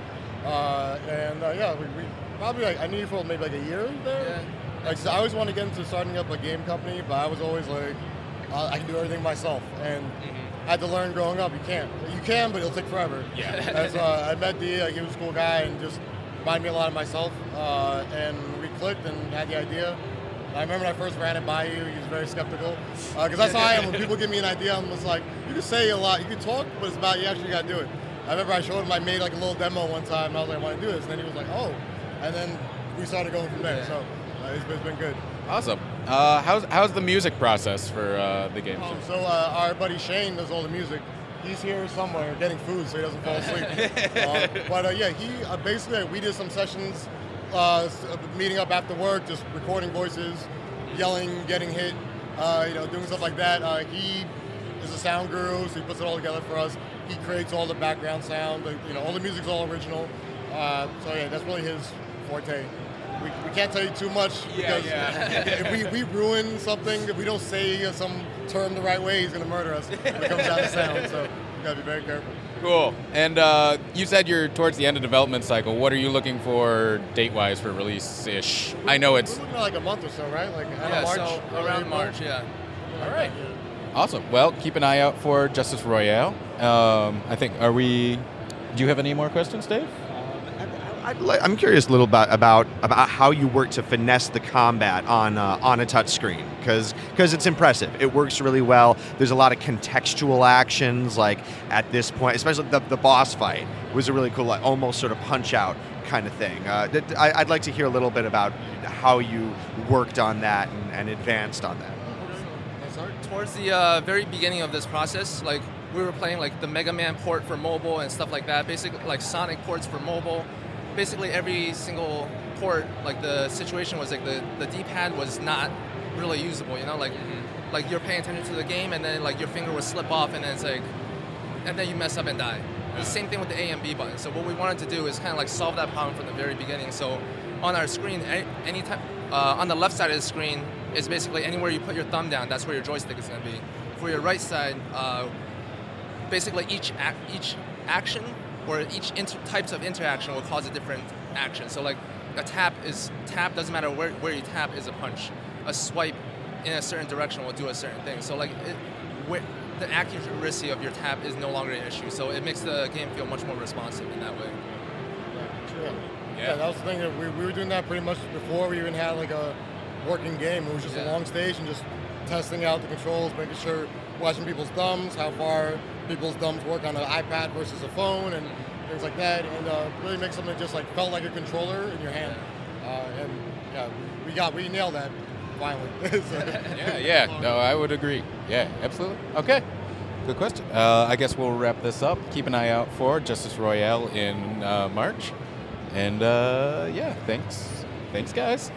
uh, and uh, yeah, we, we probably like I knew you for maybe like a year there. Like so I always wanted to get into starting up a game company, but I was always like, uh, I can do everything myself, and I had to learn growing up. You can't. You can, but it'll take forever. Yeah. As uh, I met D, like, he was a cool guy and just reminded me a lot of myself, uh, and we clicked and had the idea. I remember when I first ran it by you, he was very skeptical. Because that's how I am. When people give me an idea, I'm just like, you can say a lot, you can talk, but it's about you actually got to do it. I remember I showed him, I made like a little demo one time, and I was like, I want to do this. And then he was like, oh. And then we started going from there. So uh, it's, it's been good. Awesome. Uh, how's how's the music process for uh, the game? Um, so uh, our buddy Shane does all the music. He's here somewhere getting food so he doesn't fall asleep. uh, but uh, yeah, he uh, basically we did some sessions, uh, s- uh, meeting up after work, just recording voices, yelling, getting hit, uh, you know, doing stuff like that. Uh, he is a sound guru, so he puts it all together for us. He creates all the background sound. Like, you know, all the music's all original. Uh, so yeah, that's really his forte. We, we can't tell you too much Yeah, because yeah. if we, we ruin something, if we don't say uh, some term the right way, he's going to murder us when it comes down to sound. So you got to be very careful. Cool. And uh, you said you're towards the end of development cycle. What are you looking for date-wise for release-ish? I know it's We're looking at like a month or so, right? Like end Yeah, of March. so early around April. March, yeah. All right. awesome. Well, keep an eye out for Justice Royale. Um, I think, are we, do you have any more questions, Dave? I'd li- I'm curious a little bit about about how you work to finesse the combat on uh, on a touch screen, because it's impressive. It works really well. There's a lot of contextual actions, like at this point, especially the, the boss fight was a really cool, like, almost sort of punch out kind of thing. Uh, th- I, I'd like to hear a little bit about how you worked on that and, and advanced on that. Towards the uh, very beginning of this process, like we were playing like the Mega Man port for mobile and stuff like that. Basically, like Sonic ports for mobile. Basically, every single port, like the situation was like the, the D-pad was not really usable. You know, like like you're paying attention to the game, and then like your finger would slip off, and then it's like, and then you mess up and die. The same thing with the A and B button. So what we wanted to do is kind of like solve that problem from the very beginning. So on our screen, any, any time, uh, on the left side of the screen is basically anywhere you put your thumb down, that's where your joystick is going to be. For your right side, uh, basically each ac- each action or each inter- types of interaction will cause a different action. So like a tap is tap doesn't matter where, where you tap is a punch. A swipe in a certain direction will do a certain thing. So like it, where, the accuracy of your tap is no longer an issue. So it makes the game feel much more responsive in that way. Yeah, yeah. that was the thing. That we, we were doing that pretty much before we even had like a working game. It was just Yeah. a long stage and just testing out the controls, making sure, watching people's thumbs, how far people's thumbs work on an iPad versus a phone, and things like that, and uh, really make something that just like felt like a controller in your hand. Uh, and yeah, we got we nailed that finally. So, Yeah, yeah. No, I would agree. Yeah, absolutely. Okay. Good question. Uh, I guess we'll wrap this up. Keep an eye out for Justice Royale in uh, March. And uh, yeah, thanks. Thanks, guys.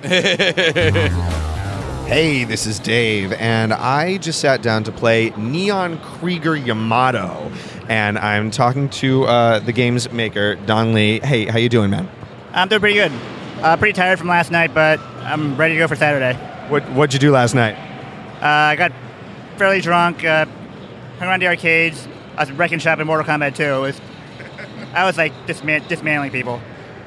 Hey, this is Dave, and I just sat down to play Neon Krieger Yamato, and I'm talking to uh, the game's maker, Don Lee. Hey, how you doing, man? I'm doing pretty good. Uh, pretty tired from last night, but I'm ready to go for Saturday. What What'd you do last night? Uh, I got fairly drunk, uh, hung around the arcades. I was wrecking shop in Mortal Kombat two. It was, I was like disman- dismantling people.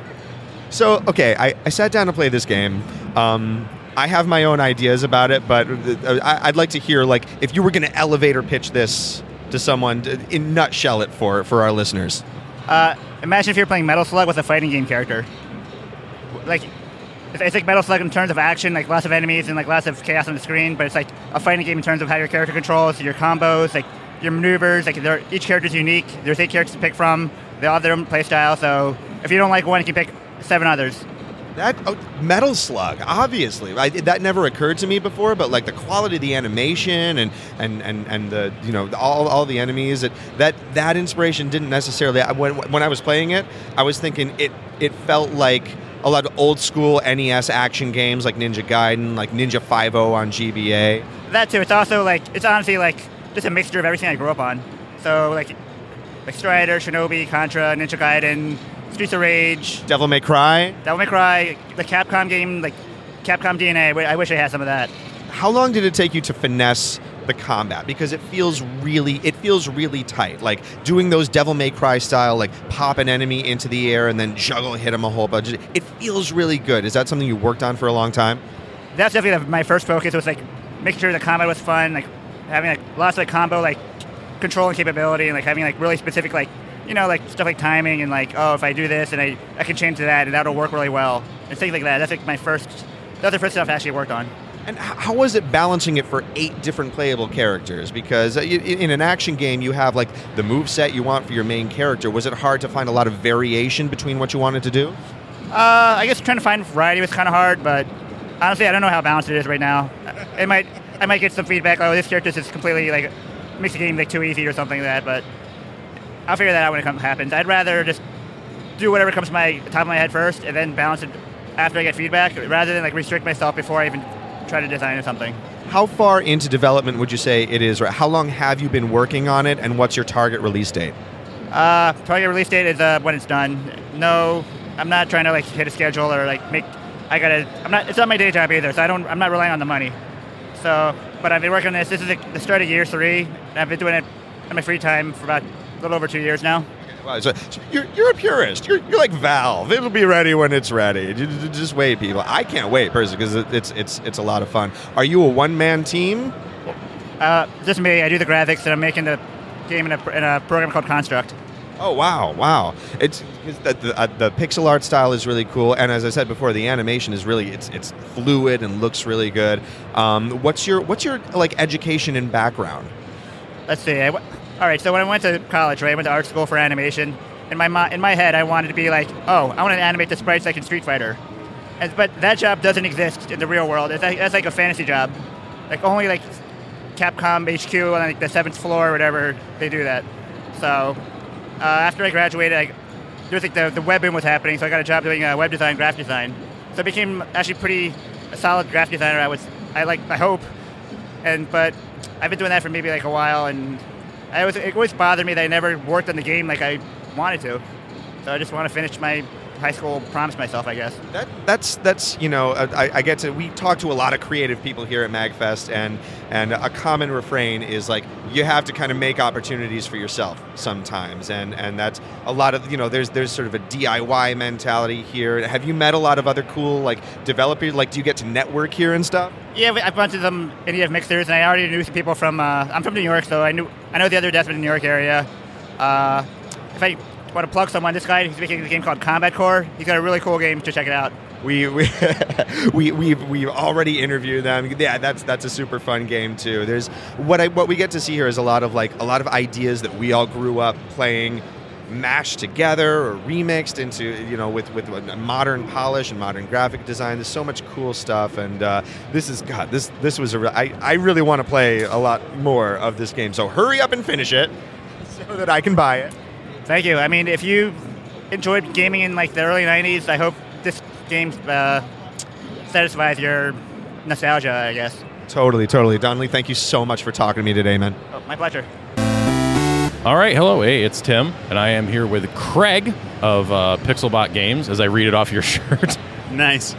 So, okay, I, I sat down to play this game. Um, I have my own ideas about it, but uh, I, I'd like to hear, like, if you were going to elevator pitch this to someone, to, in nutshell it for, for our listeners. Uh, imagine if you're playing Metal Slug with a fighting game character. Like, it's, it's like Metal Slug in terms of action, like lots of enemies and like lots of chaos on the screen, but it's like a fighting game in terms of how your character controls, your combos, like your maneuvers. Like, they're, each character's unique. There's eight characters to pick from. They all have their own playstyle, so if you don't like one, you can pick seven others. That oh, Metal Slug, obviously, I, that never occurred to me before. But like the quality of the animation and and, and, and the you know all, all the enemies, that that that inspiration didn't necessarily. I, when when I was playing it, I was thinking it it felt like a lot of old school N E S action games like Ninja Gaiden, like Ninja five oh on G B A. That too. It's also like it's honestly like just a mixture of everything I grew up on. So like like Strider, Shinobi, Contra, Ninja Gaiden, Streets of Rage, Devil May Cry. Devil May Cry, the Capcom game, like Capcom D N A. I wish I had some of that. How long did it take you to finesse the combat? Because it feels really, it feels really tight. Like doing those Devil May Cry style, like pop an enemy into the air and then juggle, hit him a whole bunch. It feels really good. Is that something you worked on for a long time? That's definitely my first focus. Was like making sure the combat was fun, like having like lots of like combo like control and capability, and like having like really specific like you know like stuff like timing and like oh if I do this and I, I can change to that and that'll work really well and things like that. That's like my first. That's the first stuff I actually worked on. And how was it balancing it for eight different playable characters? Because in an action game, you have like the moveset you want for your main character. Was it hard to find a lot of variation between what you wanted to do? Uh, I guess trying to find variety was kind of hard, but honestly, I don't know how balanced it is right now. It might, I might get some feedback. Oh, this character is completely like makes the game like too easy or something like that. But I'll figure that out when it comes happens. I'd rather just do whatever comes to my top of my head first, and then balance it after I get feedback, rather than like restrict myself before I even try to design something. How far into development would you say it is? How long have you been working on it, and what's your target release date? Uh, target release date is uh, when it's done. No, I'm not trying to like hit a schedule or like make. I gotta. I'm not. It's not my day job either, so I don't. I'm not relying on the money. So, but I've been working on this. This is like the start of year three. And I've been doing it in my free time for about a little over two years now. Wow, so, so you're you're a purist. You're you're like Valve. It'll be ready when it's ready. Just wait, people. I can't wait personally because it's it's it's a lot of fun. Are you a one man team? Uh, just me. I do the graphics, and I'm making the game in a, in a program called Construct. Oh wow, wow! It's, it's the the, uh, the pixel art style is really cool, and as I said before, the animation is really it's it's fluid and looks really good. Um, what's your what's your like education and background? Let's see. I w- all right. So when I went to college, right, I went to art school for animation. In my mo- in my head, I wanted to be like, oh, I want to animate the sprites like in Street Fighter, and, but that job doesn't exist in the real world. It's like, that's like a fantasy job. Like only like Capcom H Q on like the seventh floor or whatever they do that. So. Uh, after I graduated, I, there was like the, the web boom was happening, so I got a job doing uh, web design, graphic design. So I became actually pretty a solid graphic designer. I was, I like, I hope, and but I've been doing that for maybe like a while, and I was it always bothered me that I never worked on the game like I wanted to. So I just want to finish my high school promise myself, I guess. That that's that's you know I, I get to we talk to a lot of creative people here at MagFest, and and a common refrain is like you have to kind of make opportunities for yourself sometimes, and and that's a lot of you know there's there's sort of a D I Y mentality here. Have you met a lot of other cool like developers? Like, do you get to network here and stuff? Yeah, we- I've gone to some indie mixers, and I already knew some people from. Uh, I'm from New York, so I knew I know the other devs in the New York area. Uh, if I want to plug someone, this guy, he's making a game called Combat Core. He's got a really cool game to check it out. We we we we've we've already interviewed them. Yeah, that's that's a super fun game too. There's what I what we get to see here is a lot of like a lot of ideas that we all grew up playing, mashed together or remixed into you know with with a modern polish and modern graphic design. There's so much cool stuff, and uh, this is God. This this was a re- I I really want to play a lot more of this game. So hurry up and finish it so that I can buy it. Thank you. I mean, if you enjoyed gaming in like the early nineties, I hope this game uh, satisfies your nostalgia, I guess. Totally, totally. Donnelly, thank you so much for talking to me today, man. Oh, my pleasure. All right, hello, hey, it's Tim, and I am here with Craig of uh, Pixelbot Games, as I read it off your shirt. Nice.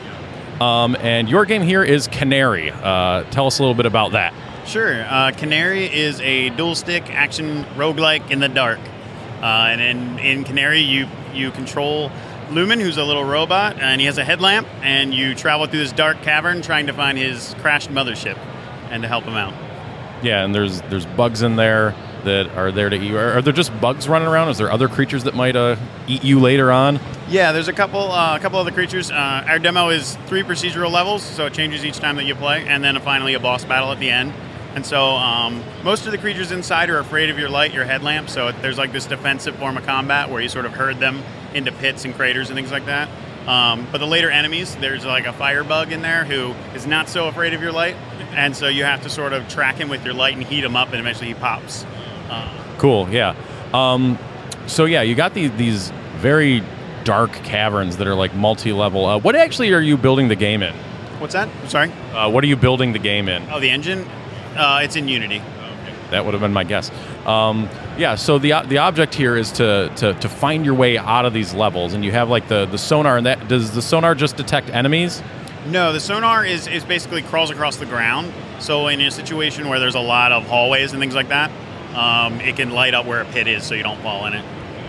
um, and your game here is Canary. Uh, tell us a little bit about that. Sure. Uh, Canary is a dual-stick action roguelike in the dark. Uh, and in, in Canary, you, you control Lumen, who's a little robot, and he has a headlamp, and you travel through this dark cavern trying to find his crashed mothership and to help him out. Yeah, and there's there's bugs in there that are there to eat you. Are, are there just bugs running around? Is there other creatures that might uh, eat you later on? Yeah, there's a couple uh, a couple other creatures. Uh, our demo is three procedural levels, so it changes each time that you play, and then finally a boss battle at the end. And so um, most of the creatures inside are afraid of your light, your headlamp, so there's like this defensive form of combat where you sort of herd them into pits and craters and things like that. Um, but the later enemies, there's like a fire bug in there who is not so afraid of your light, and so you have to sort of track him with your light and heat him up, and eventually he pops. Uh, Cool, yeah. Um, so yeah, you got these, these very dark caverns that are like multi-level. Uh, what actually are you building the game in? what's that? I'm sorry? Uh, what are you building the game in? Oh, the engine? Uh, it's in Unity. That would have been my guess. Um, yeah, so the the object here is to, to to find your way out of these levels, and you have like the, the sonar, and that does the sonar just detect enemies? No, the sonar is, is basically crawls across the ground. So in a situation where there's a lot of hallways and things like that, um, it can light up where a pit is so you don't fall in it.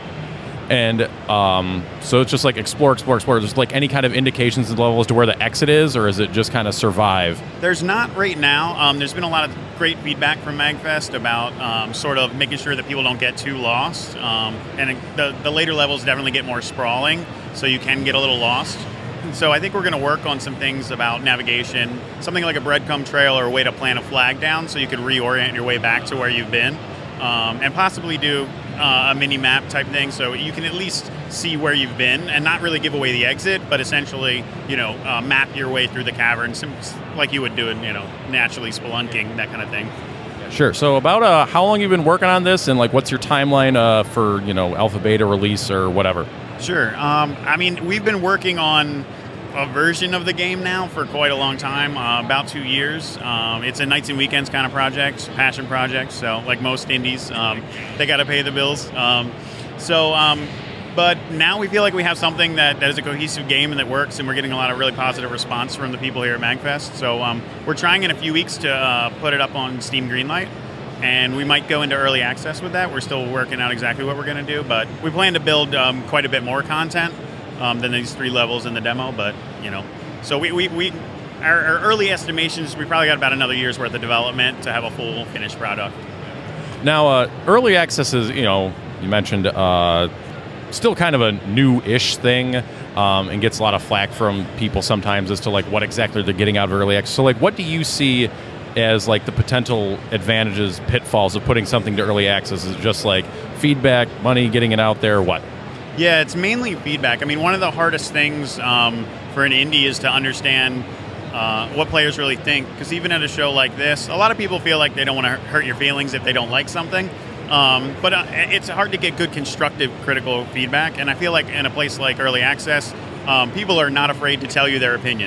And um, so it's just like explore, explore, explore. There's like any kind of indications in the level as to where the exit is, or is it just kind of survive? There's not right now. Um, there's been a lot of great feedback from MagFest about um, sort of making sure that people don't get too lost. Um, and it, the, the later levels definitely get more sprawling, so you can get a little lost. So I think we're going to work on some things about navigation, something like a breadcrumb trail or a way to plant a flag down so you could reorient your way back to where you've been, um, and possibly do uh, a mini map type thing so you can at least see where you've been and not really give away the exit, but essentially, you know, uh, map your way through the cavern like you would do in, you know, naturally spelunking, that kind of thing. Sure. So about uh, how long you've been working on this, and like what's your timeline uh, for, you know, alpha beta release or whatever? Sure. Um, I mean, we've been working on a version of the game now for quite a long time, uh, about two years. Um, it's a nights and weekends kind of project, passion project. So like most indies, um, they got to pay the bills. Um, so, um, but now we feel like we have something that, that is a cohesive game and that works, and we're getting a lot of really positive response from the people here at MagFest. So um, we're trying in a few weeks to uh, put it up on Steam Greenlight, and we might go into early access with that. We're still working out exactly what we're going to do, but we plan to build um, quite a bit more content um, than these three levels in the demo. But, you know, so we, we, we our, our early estimations, we probably got about another year's worth of development to have a full finished product. Now, uh, early access is, you know, you mentioned uh, still kind of a new-ish thing, um, and gets a lot of flack from people sometimes as to like what exactly they're getting out of early access. So like, what do you see as like the potential advantages, pitfalls of putting something to early access? Is it just like feedback, money, getting it out there, what? Yeah, it's mainly feedback. I mean, one of the hardest things um, for an indie is to understand uh, what players really think, because even at a show like this, a lot of people feel like they don't want to hurt your feelings if they don't like something. Um, but uh, it's hard to get good constructive critical feedback, and I feel like in a place like Early Access, um, people are not afraid to tell you their opinion.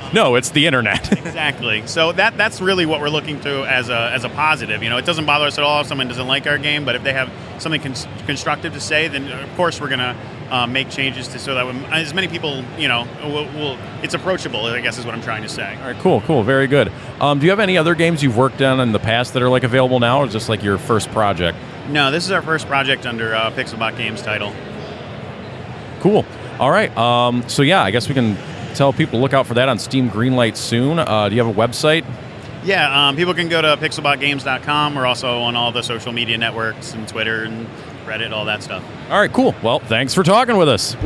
No, it's the internet. Exactly. So that that's really what we're looking to as a as a positive. You know, it doesn't bother us at all if someone doesn't like our game, but if they have something cons- constructive to say, then of course we're gonna uh, make changes to so that when, as many people, you know, will, will it's approachable. I guess is what I'm trying to say. All right, cool, cool, very good. Um, do you have any other games you've worked on in the past that are like available now, or just like your first project? No, this is our first project under uh, Pixelbot Games title. Cool. All right. Um, so yeah, I guess we can tell people to look out for that on Steam Greenlight soon. Uh, do you have a website? Yeah, um, people can go to pixelbot games dot com. We're also on all the social media networks and Twitter and Reddit, all that stuff. All right, cool. Well, thanks for talking with us.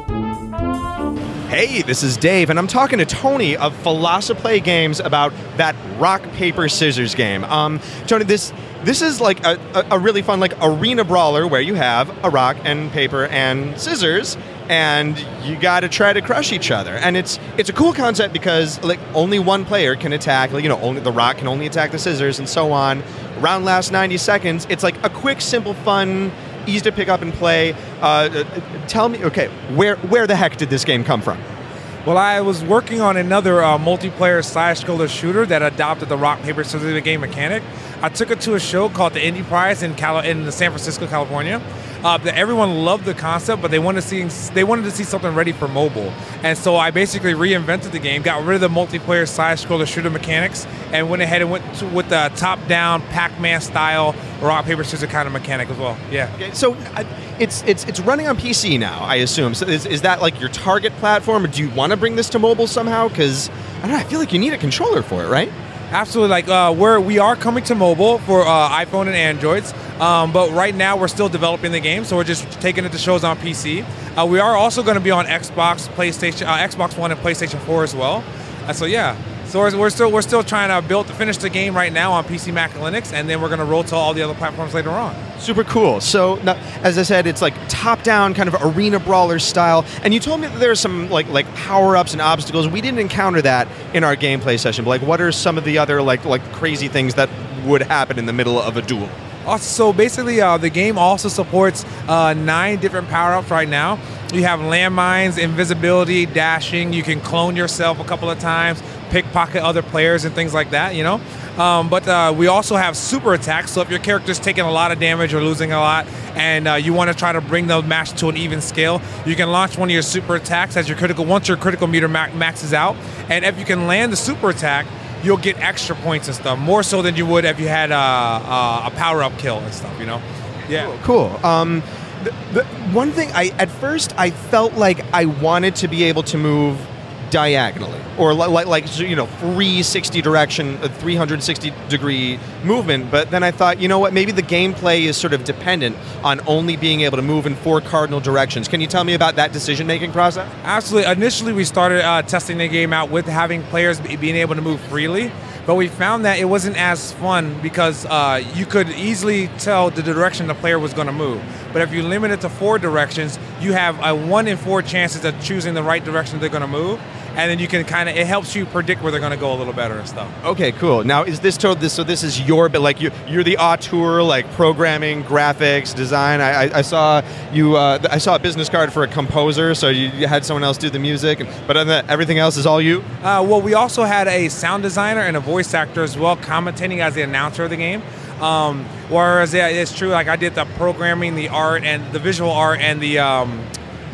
Hey, this is Dave, and I'm talking to Tony of Philosophlay Games about that rock, paper, scissors game. Um, Tony, this this is like a, a, a really fun like arena brawler where you have a rock and paper and scissors, and you got to try to crush each other. And it's it's a cool concept because like only one player can attack. Like you know, only the rock can only attack the scissors, and so on. Round lasts ninety seconds. It's like a quick, simple, fun, easy to pick up and play. Uh, tell me, okay, where where the heck did this game come from? Well, I was working on another uh, multiplayer side-scroller shooter that adopted the rock, paper, scissors game mechanic. I took it to a show called the Indie Prize in Cali- in San Francisco, California. Uh, that everyone loved the concept, but they wanted to see they wanted to see something ready for mobile. And so I basically reinvented the game, got rid of the multiplayer side-scroller shooter mechanics, and went ahead and went to, with the top-down Pac-Man style rock, paper, scissors kind of mechanic as well. Yeah. Okay, so uh, it's it's it's running on P C now, I assume. So is is that like your target platform, or do you want to bring this to mobile somehow? Because I don't know, I feel like you need a controller for it, right? Absolutely. Like uh, we're we are coming to mobile for uh, iPhone and Androids, um, but right now we're still developing the game, so we're just taking it to shows on P C. Uh, we are also going to be on Xbox, PlayStation, uh, Xbox One, and PlayStation four as well. Uh, so yeah, so we're, we're still we're still trying to build to finish the game right now on P C, Mac, and Linux, and then we're going to roll to all the other platforms later on. Super cool. So, now, as I said, it's like top-down kind of arena brawler style. And you told me that there's some like like power-ups and obstacles. We didn't encounter that in our gameplay session. But like, what are some of the other like like crazy things that would happen in the middle of a duel? Also, so basically, uh, the game also supports uh, nine different power-ups right now. You have landmines, invisibility, dashing. You can clone yourself a couple of times, pickpocket other players, and things like that. You know. Um, but uh, we also have super attacks, so if your character's taking a lot of damage or losing a lot, and uh, you want to try to bring the match to an even scale, you can launch one of your super attacks as your critical, once your critical meter ma- maxes out, and if you can land the super attack, you'll get extra points and stuff, more so than you would if you had uh, uh, a power-up kill and stuff, you know? Yeah. Cool. cool. Um, the, the one thing, I at first I felt like I wanted to be able to move diagonally, or like, like you know, three sixty direction, a three sixty degree movement. But then I thought, you know what, maybe the gameplay is sort of dependent on only being able to move in four cardinal directions. Can you tell me about that decision-making process? Absolutely. Initially, we started uh, testing the game out with having players be, being able to move freely, but we found that it wasn't as fun because uh, you could easily tell the direction the player was going to move. But if you limit it to four directions, you have a one in four chances of choosing the right direction they're going to move. And then you can kind of, it helps you predict where they're going to go a little better and stuff. Okay, cool. Now, is this told this? So this is your, but like you, you're the auteur, like programming, graphics, design. I, I, I saw you. Uh, I saw a business card for a composer, so you, you had someone else do the music. And, but other than that, everything else is all you. Uh, well, we also had a sound designer and a voice actor as well, commentating as the announcer of the game. Um, whereas yeah, it's true, like I did the programming, the art, and the visual art, and the um,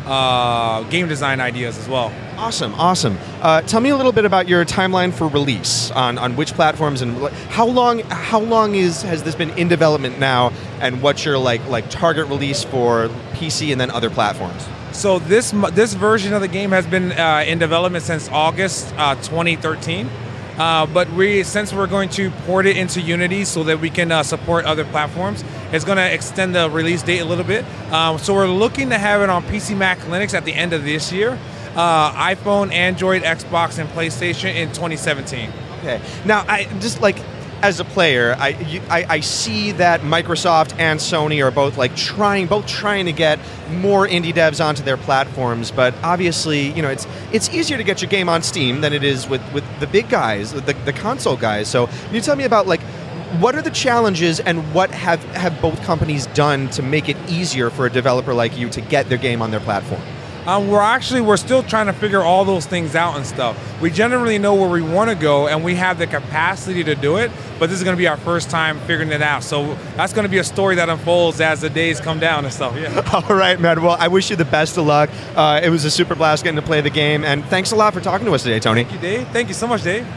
uh, game design ideas as well. Awesome, awesome. Uh, tell me a little bit about your timeline for release on, on which platforms and how long how long is has this been in development now, and what's your like like target release for P C and then other platforms? So this this version of the game has been uh, in development since August uh, twenty thirteen. Uh, but we, since we're going to port it into Unity so that we can uh, support other platforms, it's going to extend the release date a little bit. Um, so we're looking to have it on P C, Mac, Linux at the end of this year. Uh, iPhone, Android, Xbox, and PlayStation in twenty seventeen. Okay. Now, I just like as a player, I, you, I I see that Microsoft and Sony are both like trying, both trying to get more indie devs onto their platforms. But obviously, you know, it's it's easier to get your game on Steam than it is with, with the big guys, the the console guys. So, can you tell me about like what are the challenges and what have have both companies done to make it easier for a developer like you to get their game on their platform? Um, we're actually we're still trying to figure all those things out and stuff. We generally know where we want to go, and we have the capacity to do it. But this is going to be our first time figuring it out. So that's going to be a story that unfolds as the days come down and stuff. Yeah. All right, man. Well, I wish you the best of luck. Uh, it was a super blast getting to play the game, and thanks a lot for talking to us today, Tony. Thank you, Dave. Thank you so much, Dave.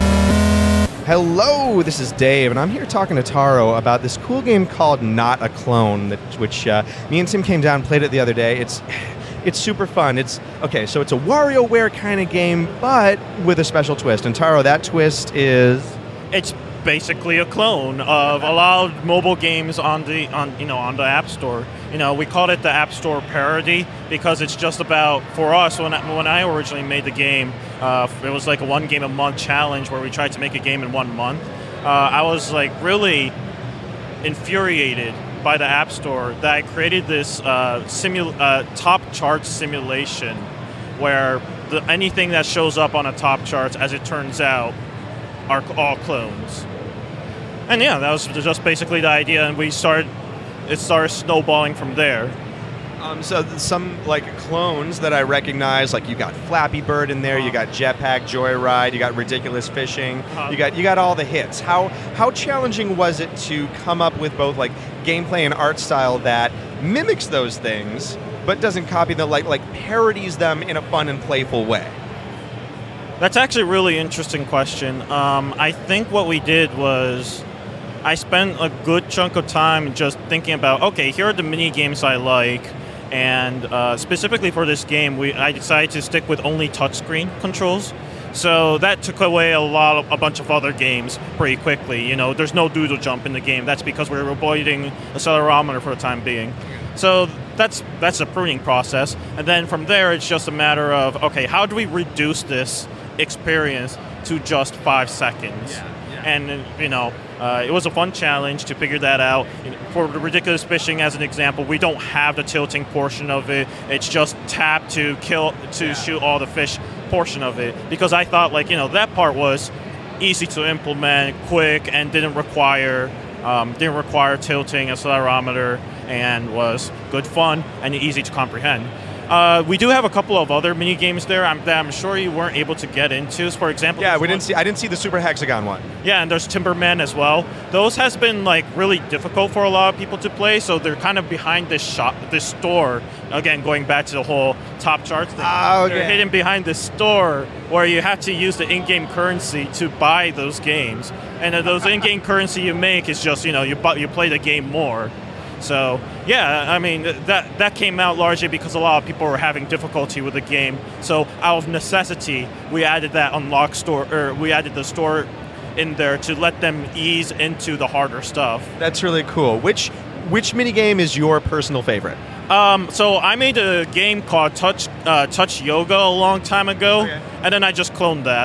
Hello, this is Dave, and I'm here talking to Taro about this cool game called Not a Clone, that, which uh, me and Tim came down and played it the other day. It's it's super fun. It's okay, so it's a WarioWare kind of game, but with a special twist. And Taro, that twist is it's basically a clone of a lot of mobile games on the on you know on the App Store. You know, we called it the App Store parody because it's just about, for us, when I, when I originally made the game, uh, it was like a one game a month challenge where we tried to make a game in one month. Uh, I was like really infuriated by the App Store that I created this uh, simul- uh, top charts simulation where the, anything that shows up on a top charts, as it turns out, are all clones. And yeah, that was just basically the idea, and we started. It started snowballing from there. Um, so th- some like clones that I recognize, like you got Flappy Bird in there, you got Jetpack Joyride, you got Ridiculous Fishing, Uh-huh. you got you got all the hits. How how challenging was it to come up with both like gameplay and art style that mimics those things, but doesn't copy them, like like parodies them in a fun and playful way? That's actually a really interesting question. Um, I think what we did was I spent a good chunk of time just thinking about, okay, here are the mini games I like, and uh, specifically for this game, we I decided to stick with only touchscreen controls. So that took away a lot of a bunch of other games pretty quickly. You know, there's no doodle jump in the game. That's because we were avoiding accelerometer for the time being. So that's that's a pruning process, and then from there, it's just a matter of, okay, how do we reduce this experience to just five seconds? And, you know, uh, it was a fun challenge to figure that out. For the Ridiculous Fishing, as an example, we don't have the tilting portion of it. It's just tap to kill, to yeah. shoot all the fish portion of it. Because I thought, like, you know, that part was easy to implement, quick, and didn't require um, didn't require tilting, accelerometer, and was good fun and easy to comprehend. Uh, we do have a couple of other mini games there I'm, that I'm sure you weren't able to get into. For example, yeah, we didn't see. I didn't see the Super Hexagon one. Yeah, and there's Timberman as well. Those has been like really difficult for a lot of people to play, so they're kind of behind this shop, this store. Again, going back to the whole top charts thing, oh, okay. They're hidden behind this store where you have to use the in-game currency to buy those games, and uh, those in-game currency you make is just you know you bu- you play the game more. So, yeah, I mean, that that came out largely because a lot of people were having difficulty with the game. So, out of necessity, we added that unlock store, or we added the store in there to let them ease into the harder stuff. That's really cool. Which which minigame is your personal favorite? Um, so, I made a game called Touch uh, Touch Yoga a long time ago, okay. and then I just cloned that.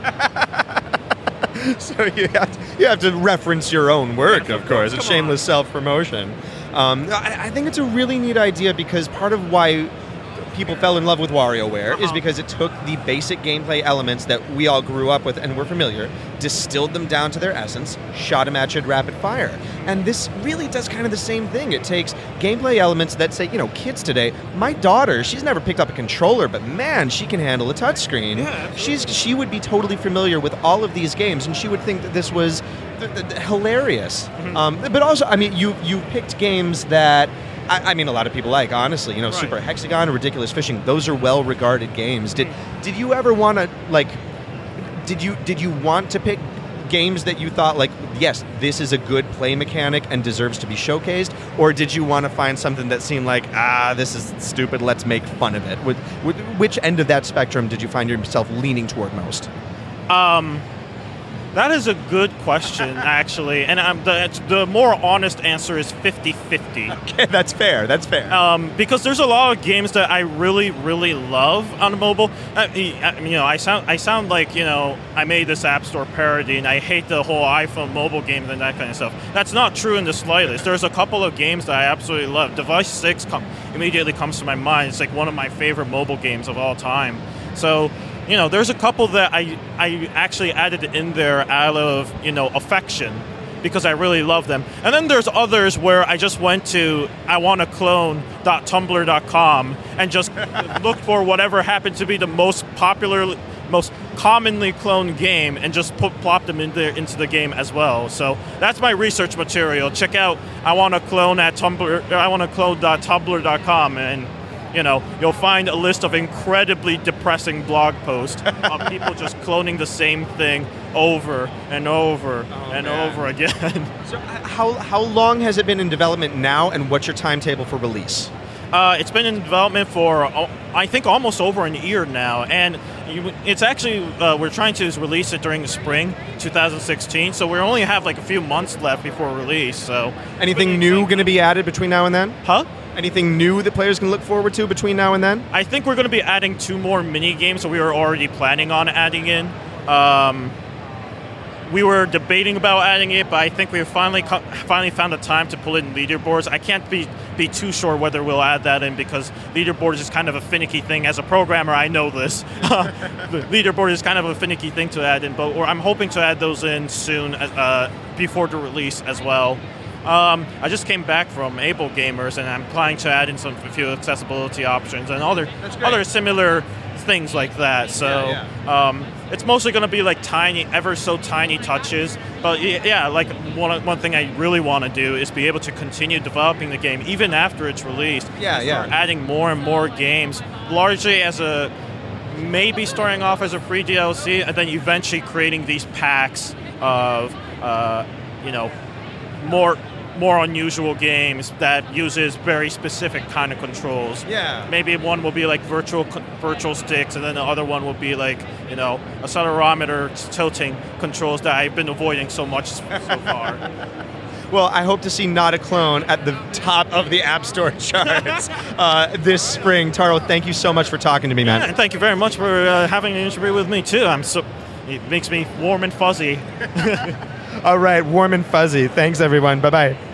So you have to, you have to reference your own work, of course. It's shameless self-promotion. Um, I, I think it's a really neat idea because part of why people fell in love with WarioWare uh-huh. is because it took the basic gameplay elements that we all grew up with and were familiar, distilled them down to their essence, shot them at you at rapid fire. And this really does kind of the same thing. It takes gameplay elements that say, you know, kids today, my daughter, she's never picked up a controller, but man, she can handle a touchscreen. Yeah, she's She would be totally familiar with all of these games, and she would think that this was th- th- hilarious. Mm-hmm. Um, but also, I mean, you you picked games that I, I mean, a lot of people like, honestly, you know, right. Super Hexagon, Ridiculous Fishing, those are well-regarded games. Did did you ever want to, like, did you did you want to pick games that you thought, like, yes, this is a good play mechanic and deserves to be showcased, or did you want to find something that seemed like, ah, this is stupid, let's make fun of it? With, with, which end of that spectrum did you find yourself leaning toward most? Um... That is a good question, actually, and um, the, the more honest answer is fifty-fifty. Okay, that's fair, that's fair. Um, because there's a lot of games that I really, really love on mobile. I, I, you know, I sound I sound like, you know, I made this App Store parody, and I hate the whole iPhone mobile games and that kind of stuff. That's not true in the slightest. There's a couple of games that I absolutely love. Device six com- immediately comes to my mind. It's like one of my favorite mobile games of all time. So, you know, there's a couple that I I actually added in there out of, you know, affection. because I really love them. And then there's others where I just went to I wanna clone dot tumblr dot com and just looked for whatever happened to be the most popular, most commonly cloned game and just put plop them in there into the game as well. So that's my research material. Check out I wanna clone at Tumblr I wanna clone dot tumblr dot com, and you know, you'll find a list of incredibly depressing blog posts of people just cloning the same thing over and over oh, and man. over again. So how how long has it been in development now, and what's your timetable for release? Uh, it's been in development for, uh, I think, almost over an year now, and you, it's actually, uh, we're trying to release it during the spring twenty sixteen, so we only have like a few months left before release. So anything new going to be added between now and then? Huh? Anything new that players can look forward to between now and then? I think we're going to be adding two more mini games that we were already planning on adding in. Um, we were debating about adding it, but I think we finally co- finally found the time to pull in leaderboards. I can't be, be too sure whether we'll add that in because leaderboards is kind of a finicky thing. As a programmer, I know this. The leaderboard is kind of a finicky thing to add in, but I'm hoping to add those in soon uh, before the release as well. Um, I just came back from Able Gamers, and I'm planning to add in some a few accessibility options and other other similar things like that. So yeah, yeah. Um, it's mostly going to be like tiny, ever so tiny touches. But yeah, like one one thing I really want to do is be able to continue developing the game even after it's released. Yeah, yeah. Start adding more and more games, largely as a maybe starting off as a free D L C, and then eventually creating these packs of uh, you know more. more unusual games that uses very specific kind of controls. Yeah. Maybe one will be like virtual virtual sticks, and then the other one will be like, you know, accelerometer tilting controls that I've been avoiding so much so far. Well, I hope to see Not a Clone at the top of the App Store charts uh, this spring. Taro, thank you so much for talking to me, man. Yeah, and thank you very much for uh, having an interview with me too. I'm so it makes me warm and fuzzy. All right, warm and fuzzy. Thanks, everyone. Bye-bye.